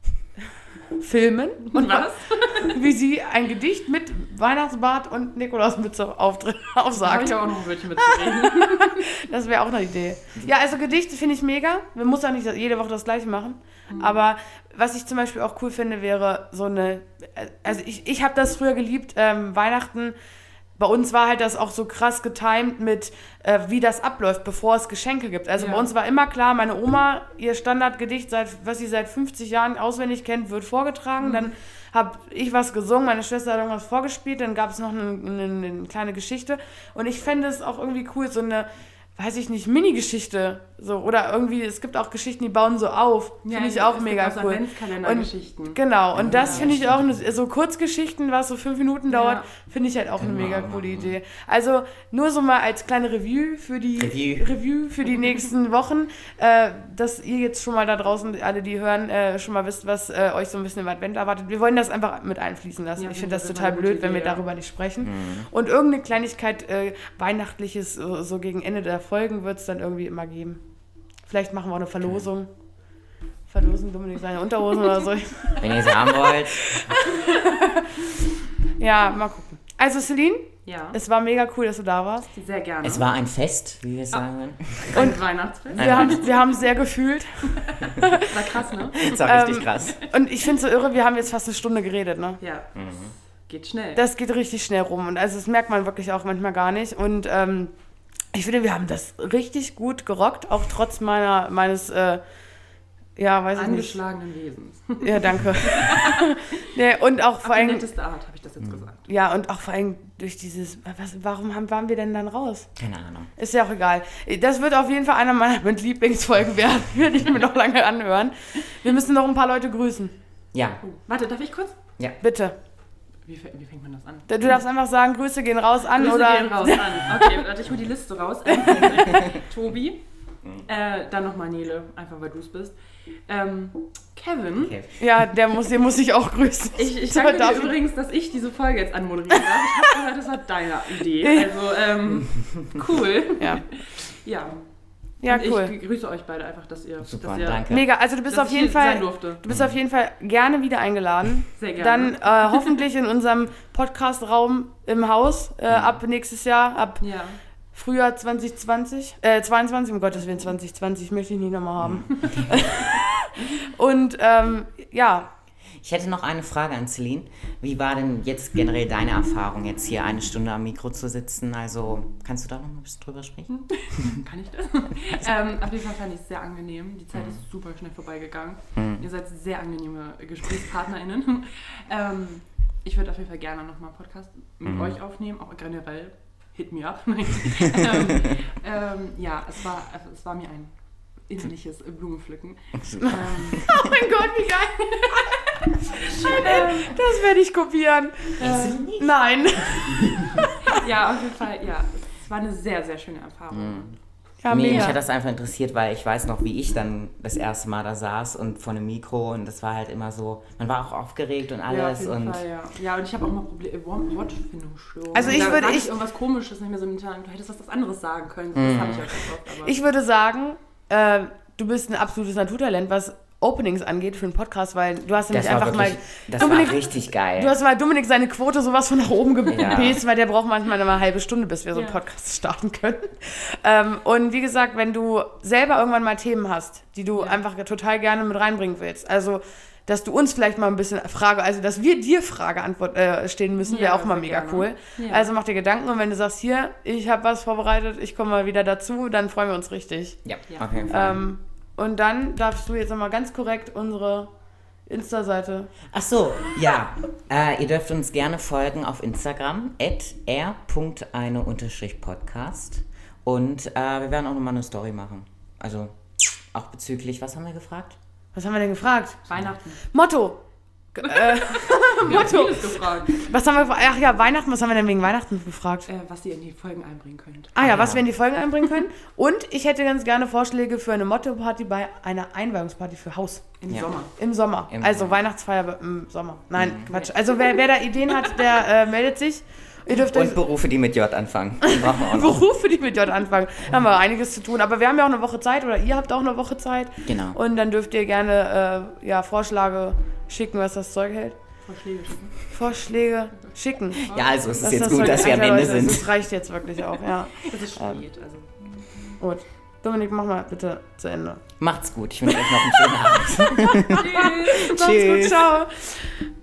[SPEAKER 3] filmen und
[SPEAKER 1] Was?
[SPEAKER 3] wie sie ein Gedicht mit Weihnachtsbart und Nikolausmütze auftritt,
[SPEAKER 1] Da habe
[SPEAKER 3] aufsagt.
[SPEAKER 1] ich auch noch ein Wörtchen mitzureden.
[SPEAKER 3] Das wäre auch eine Idee. Ja, also Gedichte finde ich mega. Man muss auch nicht jede Woche das gleiche machen. Aber was ich zum Beispiel auch cool finde, wäre so eine, also ich, ich habe das früher geliebt, ähm, Weihnachten. Bei uns war halt das auch so krass getimed mit, äh, wie das abläuft, bevor es Geschenke gibt. Also
[SPEAKER 1] Ja.
[SPEAKER 3] bei uns war immer klar, meine Oma, ihr Standardgedicht, seit, was sie seit fünfzig Jahren auswendig kennt, wird vorgetragen. Dann habe ich was gesungen, meine Schwester hat irgendwas vorgespielt, dann gab es noch eine, eine, eine kleine Geschichte. Und ich fände es auch irgendwie cool, so eine, weiß ich nicht, Mini-Geschichte. So, oder irgendwie, es gibt auch Geschichten, die bauen so auf.
[SPEAKER 1] Ja,
[SPEAKER 3] Finde ich
[SPEAKER 1] es
[SPEAKER 3] auch
[SPEAKER 1] gibt
[SPEAKER 3] mega
[SPEAKER 1] auch so
[SPEAKER 3] cool.
[SPEAKER 1] Adventskalender-Geschichten.
[SPEAKER 3] Genau, und das
[SPEAKER 2] Ja,
[SPEAKER 3] finde ich
[SPEAKER 2] stimmt.
[SPEAKER 3] auch, eine, so Kurzgeschichten, was so fünf Minuten dauert,
[SPEAKER 1] Ja.
[SPEAKER 3] finde ich halt auch eine
[SPEAKER 2] Können wir
[SPEAKER 3] mega
[SPEAKER 2] auch
[SPEAKER 3] coole
[SPEAKER 2] machen.
[SPEAKER 3] Idee. Also nur so mal als kleine Review für die
[SPEAKER 2] Review.
[SPEAKER 3] Review für die nächsten Wochen, äh, dass ihr jetzt schon mal da draußen, alle die hören, äh, schon mal wisst, was äh, euch so ein bisschen im Advent erwartet. Wir wollen das einfach mit einfließen lassen.
[SPEAKER 1] Ja,
[SPEAKER 3] ich finde das
[SPEAKER 1] das ist
[SPEAKER 3] total
[SPEAKER 1] eine gute
[SPEAKER 3] blöd, wenn wir
[SPEAKER 1] Idee, ja.
[SPEAKER 3] darüber nicht sprechen.
[SPEAKER 2] Mhm.
[SPEAKER 3] Und irgendeine Kleinigkeit, äh, Weihnachtliches, so, so gegen Ende der Folgen wird es dann irgendwie immer geben. Vielleicht machen wir auch eine Verlosung. Verlosen Dominik seine Unterhosen oder so.
[SPEAKER 2] Wenn ihr sie haben wollt.
[SPEAKER 3] Ja, mal gucken. Also Celine,
[SPEAKER 1] Ja,
[SPEAKER 3] es war mega cool, dass du da warst.
[SPEAKER 1] sehr gerne.
[SPEAKER 2] Es war ein Fest, wie wir es sagen würden.
[SPEAKER 1] ein Weihnachtsfest.
[SPEAKER 3] Wir haben wir haben es sehr gefühlt.
[SPEAKER 1] War krass, ne?
[SPEAKER 2] Das war richtig
[SPEAKER 3] Ähm,
[SPEAKER 2] krass.
[SPEAKER 3] Und ich finde es so irre, wir haben jetzt fast eine Stunde geredet, ne?
[SPEAKER 1] Ja. Geht schnell.
[SPEAKER 3] Das geht richtig schnell rum. Und also das merkt man wirklich auch manchmal gar nicht. Und ähm, ich finde, wir haben das richtig gut gerockt, auch trotz meiner, meines, äh, ja, weiß ich nicht.
[SPEAKER 1] Angeschlagenen Wesens.
[SPEAKER 3] Ja, danke. Nee, und auch vor
[SPEAKER 1] Auf die
[SPEAKER 3] allem,
[SPEAKER 1] netteste Art habe ich das jetzt gesagt.
[SPEAKER 3] ja, und auch vor allem durch dieses, was, warum haben, waren wir denn dann raus?
[SPEAKER 2] Keine Ahnung.
[SPEAKER 3] Ist ja auch egal. Das wird auf jeden Fall einer meiner mit Lieblingsfolgen werden, werde ich mir noch lange anhören. Wir müssen noch ein paar Leute grüßen.
[SPEAKER 2] Ja,
[SPEAKER 1] Oh, warte, darf ich kurz?
[SPEAKER 3] Bitte.
[SPEAKER 1] Wie, fä- wie fängt man das an?
[SPEAKER 3] Du darfst einfach sagen, Grüße gehen raus an
[SPEAKER 1] Grüße
[SPEAKER 3] oder.
[SPEAKER 1] gehen raus an. Okay, warte, ich hole die Liste raus. Ähm, Tobi. Äh, dann nochmal Nele, einfach weil du es bist. Ähm, Kevin.
[SPEAKER 2] okay.
[SPEAKER 3] Ja, der muss, den muss ich auch grüßen.
[SPEAKER 1] Ich, ich
[SPEAKER 3] So,
[SPEAKER 1] danke
[SPEAKER 3] darf
[SPEAKER 1] dir
[SPEAKER 3] ich-
[SPEAKER 1] übrigens, dass ich diese Folge jetzt anmoderieren darf. Ich habe gehört, das war deine Idee. Also, ähm, cool.
[SPEAKER 3] Ja,
[SPEAKER 1] Ja.
[SPEAKER 3] ja
[SPEAKER 1] Und
[SPEAKER 3] cool.
[SPEAKER 1] ich grüße euch beide einfach, dass ihr,
[SPEAKER 2] Super,
[SPEAKER 1] dass ihr
[SPEAKER 2] danke.
[SPEAKER 3] Mega, also du bist
[SPEAKER 1] dass
[SPEAKER 3] auf
[SPEAKER 1] ich
[SPEAKER 3] jeden
[SPEAKER 1] hier sein
[SPEAKER 3] Fall.
[SPEAKER 1] durfte.
[SPEAKER 3] Du bist auf jeden Fall gerne wieder eingeladen.
[SPEAKER 1] Sehr gerne.
[SPEAKER 3] Dann äh, hoffentlich in unserem Podcast-Raum im Haus äh, ab nächstes Jahr, ab
[SPEAKER 1] Ja.
[SPEAKER 3] Frühjahr zwanzig zwanzig, äh, zweiundzwanzig, um Gottes Willen, zwanzig zwanzig möchte ich nicht nochmal haben. Und ähm, ja,
[SPEAKER 2] Ich hätte noch eine Frage an Celine. Wie war denn jetzt generell deine Erfahrung, jetzt hier eine Stunde am Mikro zu sitzen? Also, kannst du da noch ein bisschen drüber sprechen?
[SPEAKER 1] Kann ich das? ähm, auf jeden Fall fand ich es sehr angenehm. Die Zeit mhm. ist super schnell vorbeigegangen. Mhm. Ihr seid sehr angenehme GesprächspartnerInnen. ähm, ich würde auf jeden Fall gerne nochmal einen Podcast mit mhm. euch aufnehmen, auch generell. Hit me up. ähm, ähm, ja, es war, es war mir ein innerliches Blumenpflücken. ähm,
[SPEAKER 3] oh mein Gott, wie geil! ähm, das werde ich kopieren. Ähm, nein.
[SPEAKER 1] Ja, auf jeden Fall, ja. Es war eine sehr, sehr schöne Erfahrung.
[SPEAKER 2] Mhm. Ja, nee, mich hat das einfach interessiert, weil ich weiß noch, wie ich dann das erste Mal da saß und vor einem Mikro und das war halt immer so, man war auch aufgeregt und alles.
[SPEAKER 1] Ja, auf jeden
[SPEAKER 2] und
[SPEAKER 1] Fall, ja. Ja, und ich habe auch mal Probleme, Wortfindungsstörungen.
[SPEAKER 3] Also ich
[SPEAKER 1] da
[SPEAKER 3] würde,
[SPEAKER 1] ich,
[SPEAKER 3] ich
[SPEAKER 1] irgendwas Komisches, nicht mehr so mental, du hättest was anderes sagen können. Das
[SPEAKER 2] mhm.
[SPEAKER 1] habe ich auch oft. Aber
[SPEAKER 3] ich würde sagen, äh, du bist ein absolutes Naturtalent, was Openings angeht für einen Podcast, weil du hast nämlich einfach
[SPEAKER 2] wirklich,
[SPEAKER 3] mal...
[SPEAKER 2] Das
[SPEAKER 3] Dominik,
[SPEAKER 2] war richtig geil.
[SPEAKER 3] Du hast mal Dominik seine Quote sowas von nach oben gepaced,
[SPEAKER 2] ja.
[SPEAKER 3] weil der braucht manchmal eine halbe Stunde, bis wir so einen
[SPEAKER 1] ja.
[SPEAKER 3] Podcast starten können. Ähm, und wie gesagt, wenn du selber irgendwann mal Themen hast, die du ja. einfach total gerne mit reinbringen willst, also dass du uns vielleicht mal ein bisschen Frage, also dass wir dir Frage-Antwort äh, stehen müssen, wäre ja, auch mal mega gerne. Cool. Ja. Also mach dir Gedanken und wenn du sagst, hier, ich habe was vorbereitet, ich komme mal wieder dazu, dann freuen wir uns richtig.
[SPEAKER 2] Ja, ja. auf jeden Fall.
[SPEAKER 3] Ähm, Und dann darfst du jetzt nochmal ganz korrekt unsere Insta-Seite...
[SPEAKER 2] Ach so, ja. äh, ihr dürft uns gerne folgen auf Instagram, at r punkt eine Podcast. Und äh, wir werden auch nochmal eine Story machen. Also auch bezüglich, was haben wir gefragt?
[SPEAKER 3] Was haben wir denn gefragt?
[SPEAKER 1] Weihnachten.
[SPEAKER 3] Motto. Äh, Motto.
[SPEAKER 1] Gefragt.
[SPEAKER 3] Was haben wir gefragt? Ach ja, Weihnachten. Was haben wir denn wegen Weihnachten gefragt?
[SPEAKER 1] Äh, was ihr in die Folgen einbringen könnt.
[SPEAKER 3] Ah ja,
[SPEAKER 2] ja,
[SPEAKER 3] was wir in die Folgen einbringen können. Und ich hätte ganz gerne Vorschläge für eine Motto-Party bei einer Einweihungsparty für Haus.
[SPEAKER 1] Im
[SPEAKER 2] ja.
[SPEAKER 1] Sommer.
[SPEAKER 3] Im Sommer.
[SPEAKER 2] Im
[SPEAKER 3] also
[SPEAKER 2] Sommer.
[SPEAKER 3] Weihnachtsfeier im Sommer. Nein, mhm. Quatsch. Also wer, wer da Ideen hat, der äh, meldet sich. Ihr dürft
[SPEAKER 2] Und Berufe, die mit J anfangen. Brauchen wir auch noch.
[SPEAKER 3] Berufe, die mit J anfangen. Da haben wir einiges zu tun. Aber wir haben ja auch eine Woche Zeit oder ihr habt auch eine Woche Zeit.
[SPEAKER 2] Genau.
[SPEAKER 3] Und dann dürft ihr gerne äh, ja, Vorschläge schicken, was das Zeug hält.
[SPEAKER 1] Vorschläge schicken.
[SPEAKER 3] Vorschläge schicken.
[SPEAKER 2] Ja, also es ist
[SPEAKER 3] das
[SPEAKER 2] jetzt
[SPEAKER 3] das
[SPEAKER 2] gut,
[SPEAKER 3] Zeug
[SPEAKER 2] dass wir am Ende
[SPEAKER 3] Leute,
[SPEAKER 2] sind.
[SPEAKER 3] Das reicht jetzt wirklich auch, ja.
[SPEAKER 1] Das ist spät, also.
[SPEAKER 3] Gut. Dominik, mach mal bitte zu Ende.
[SPEAKER 2] Macht's gut. Ich wünsche euch noch einen schönen Abend.
[SPEAKER 3] Tschüss. Macht's gut, ciao.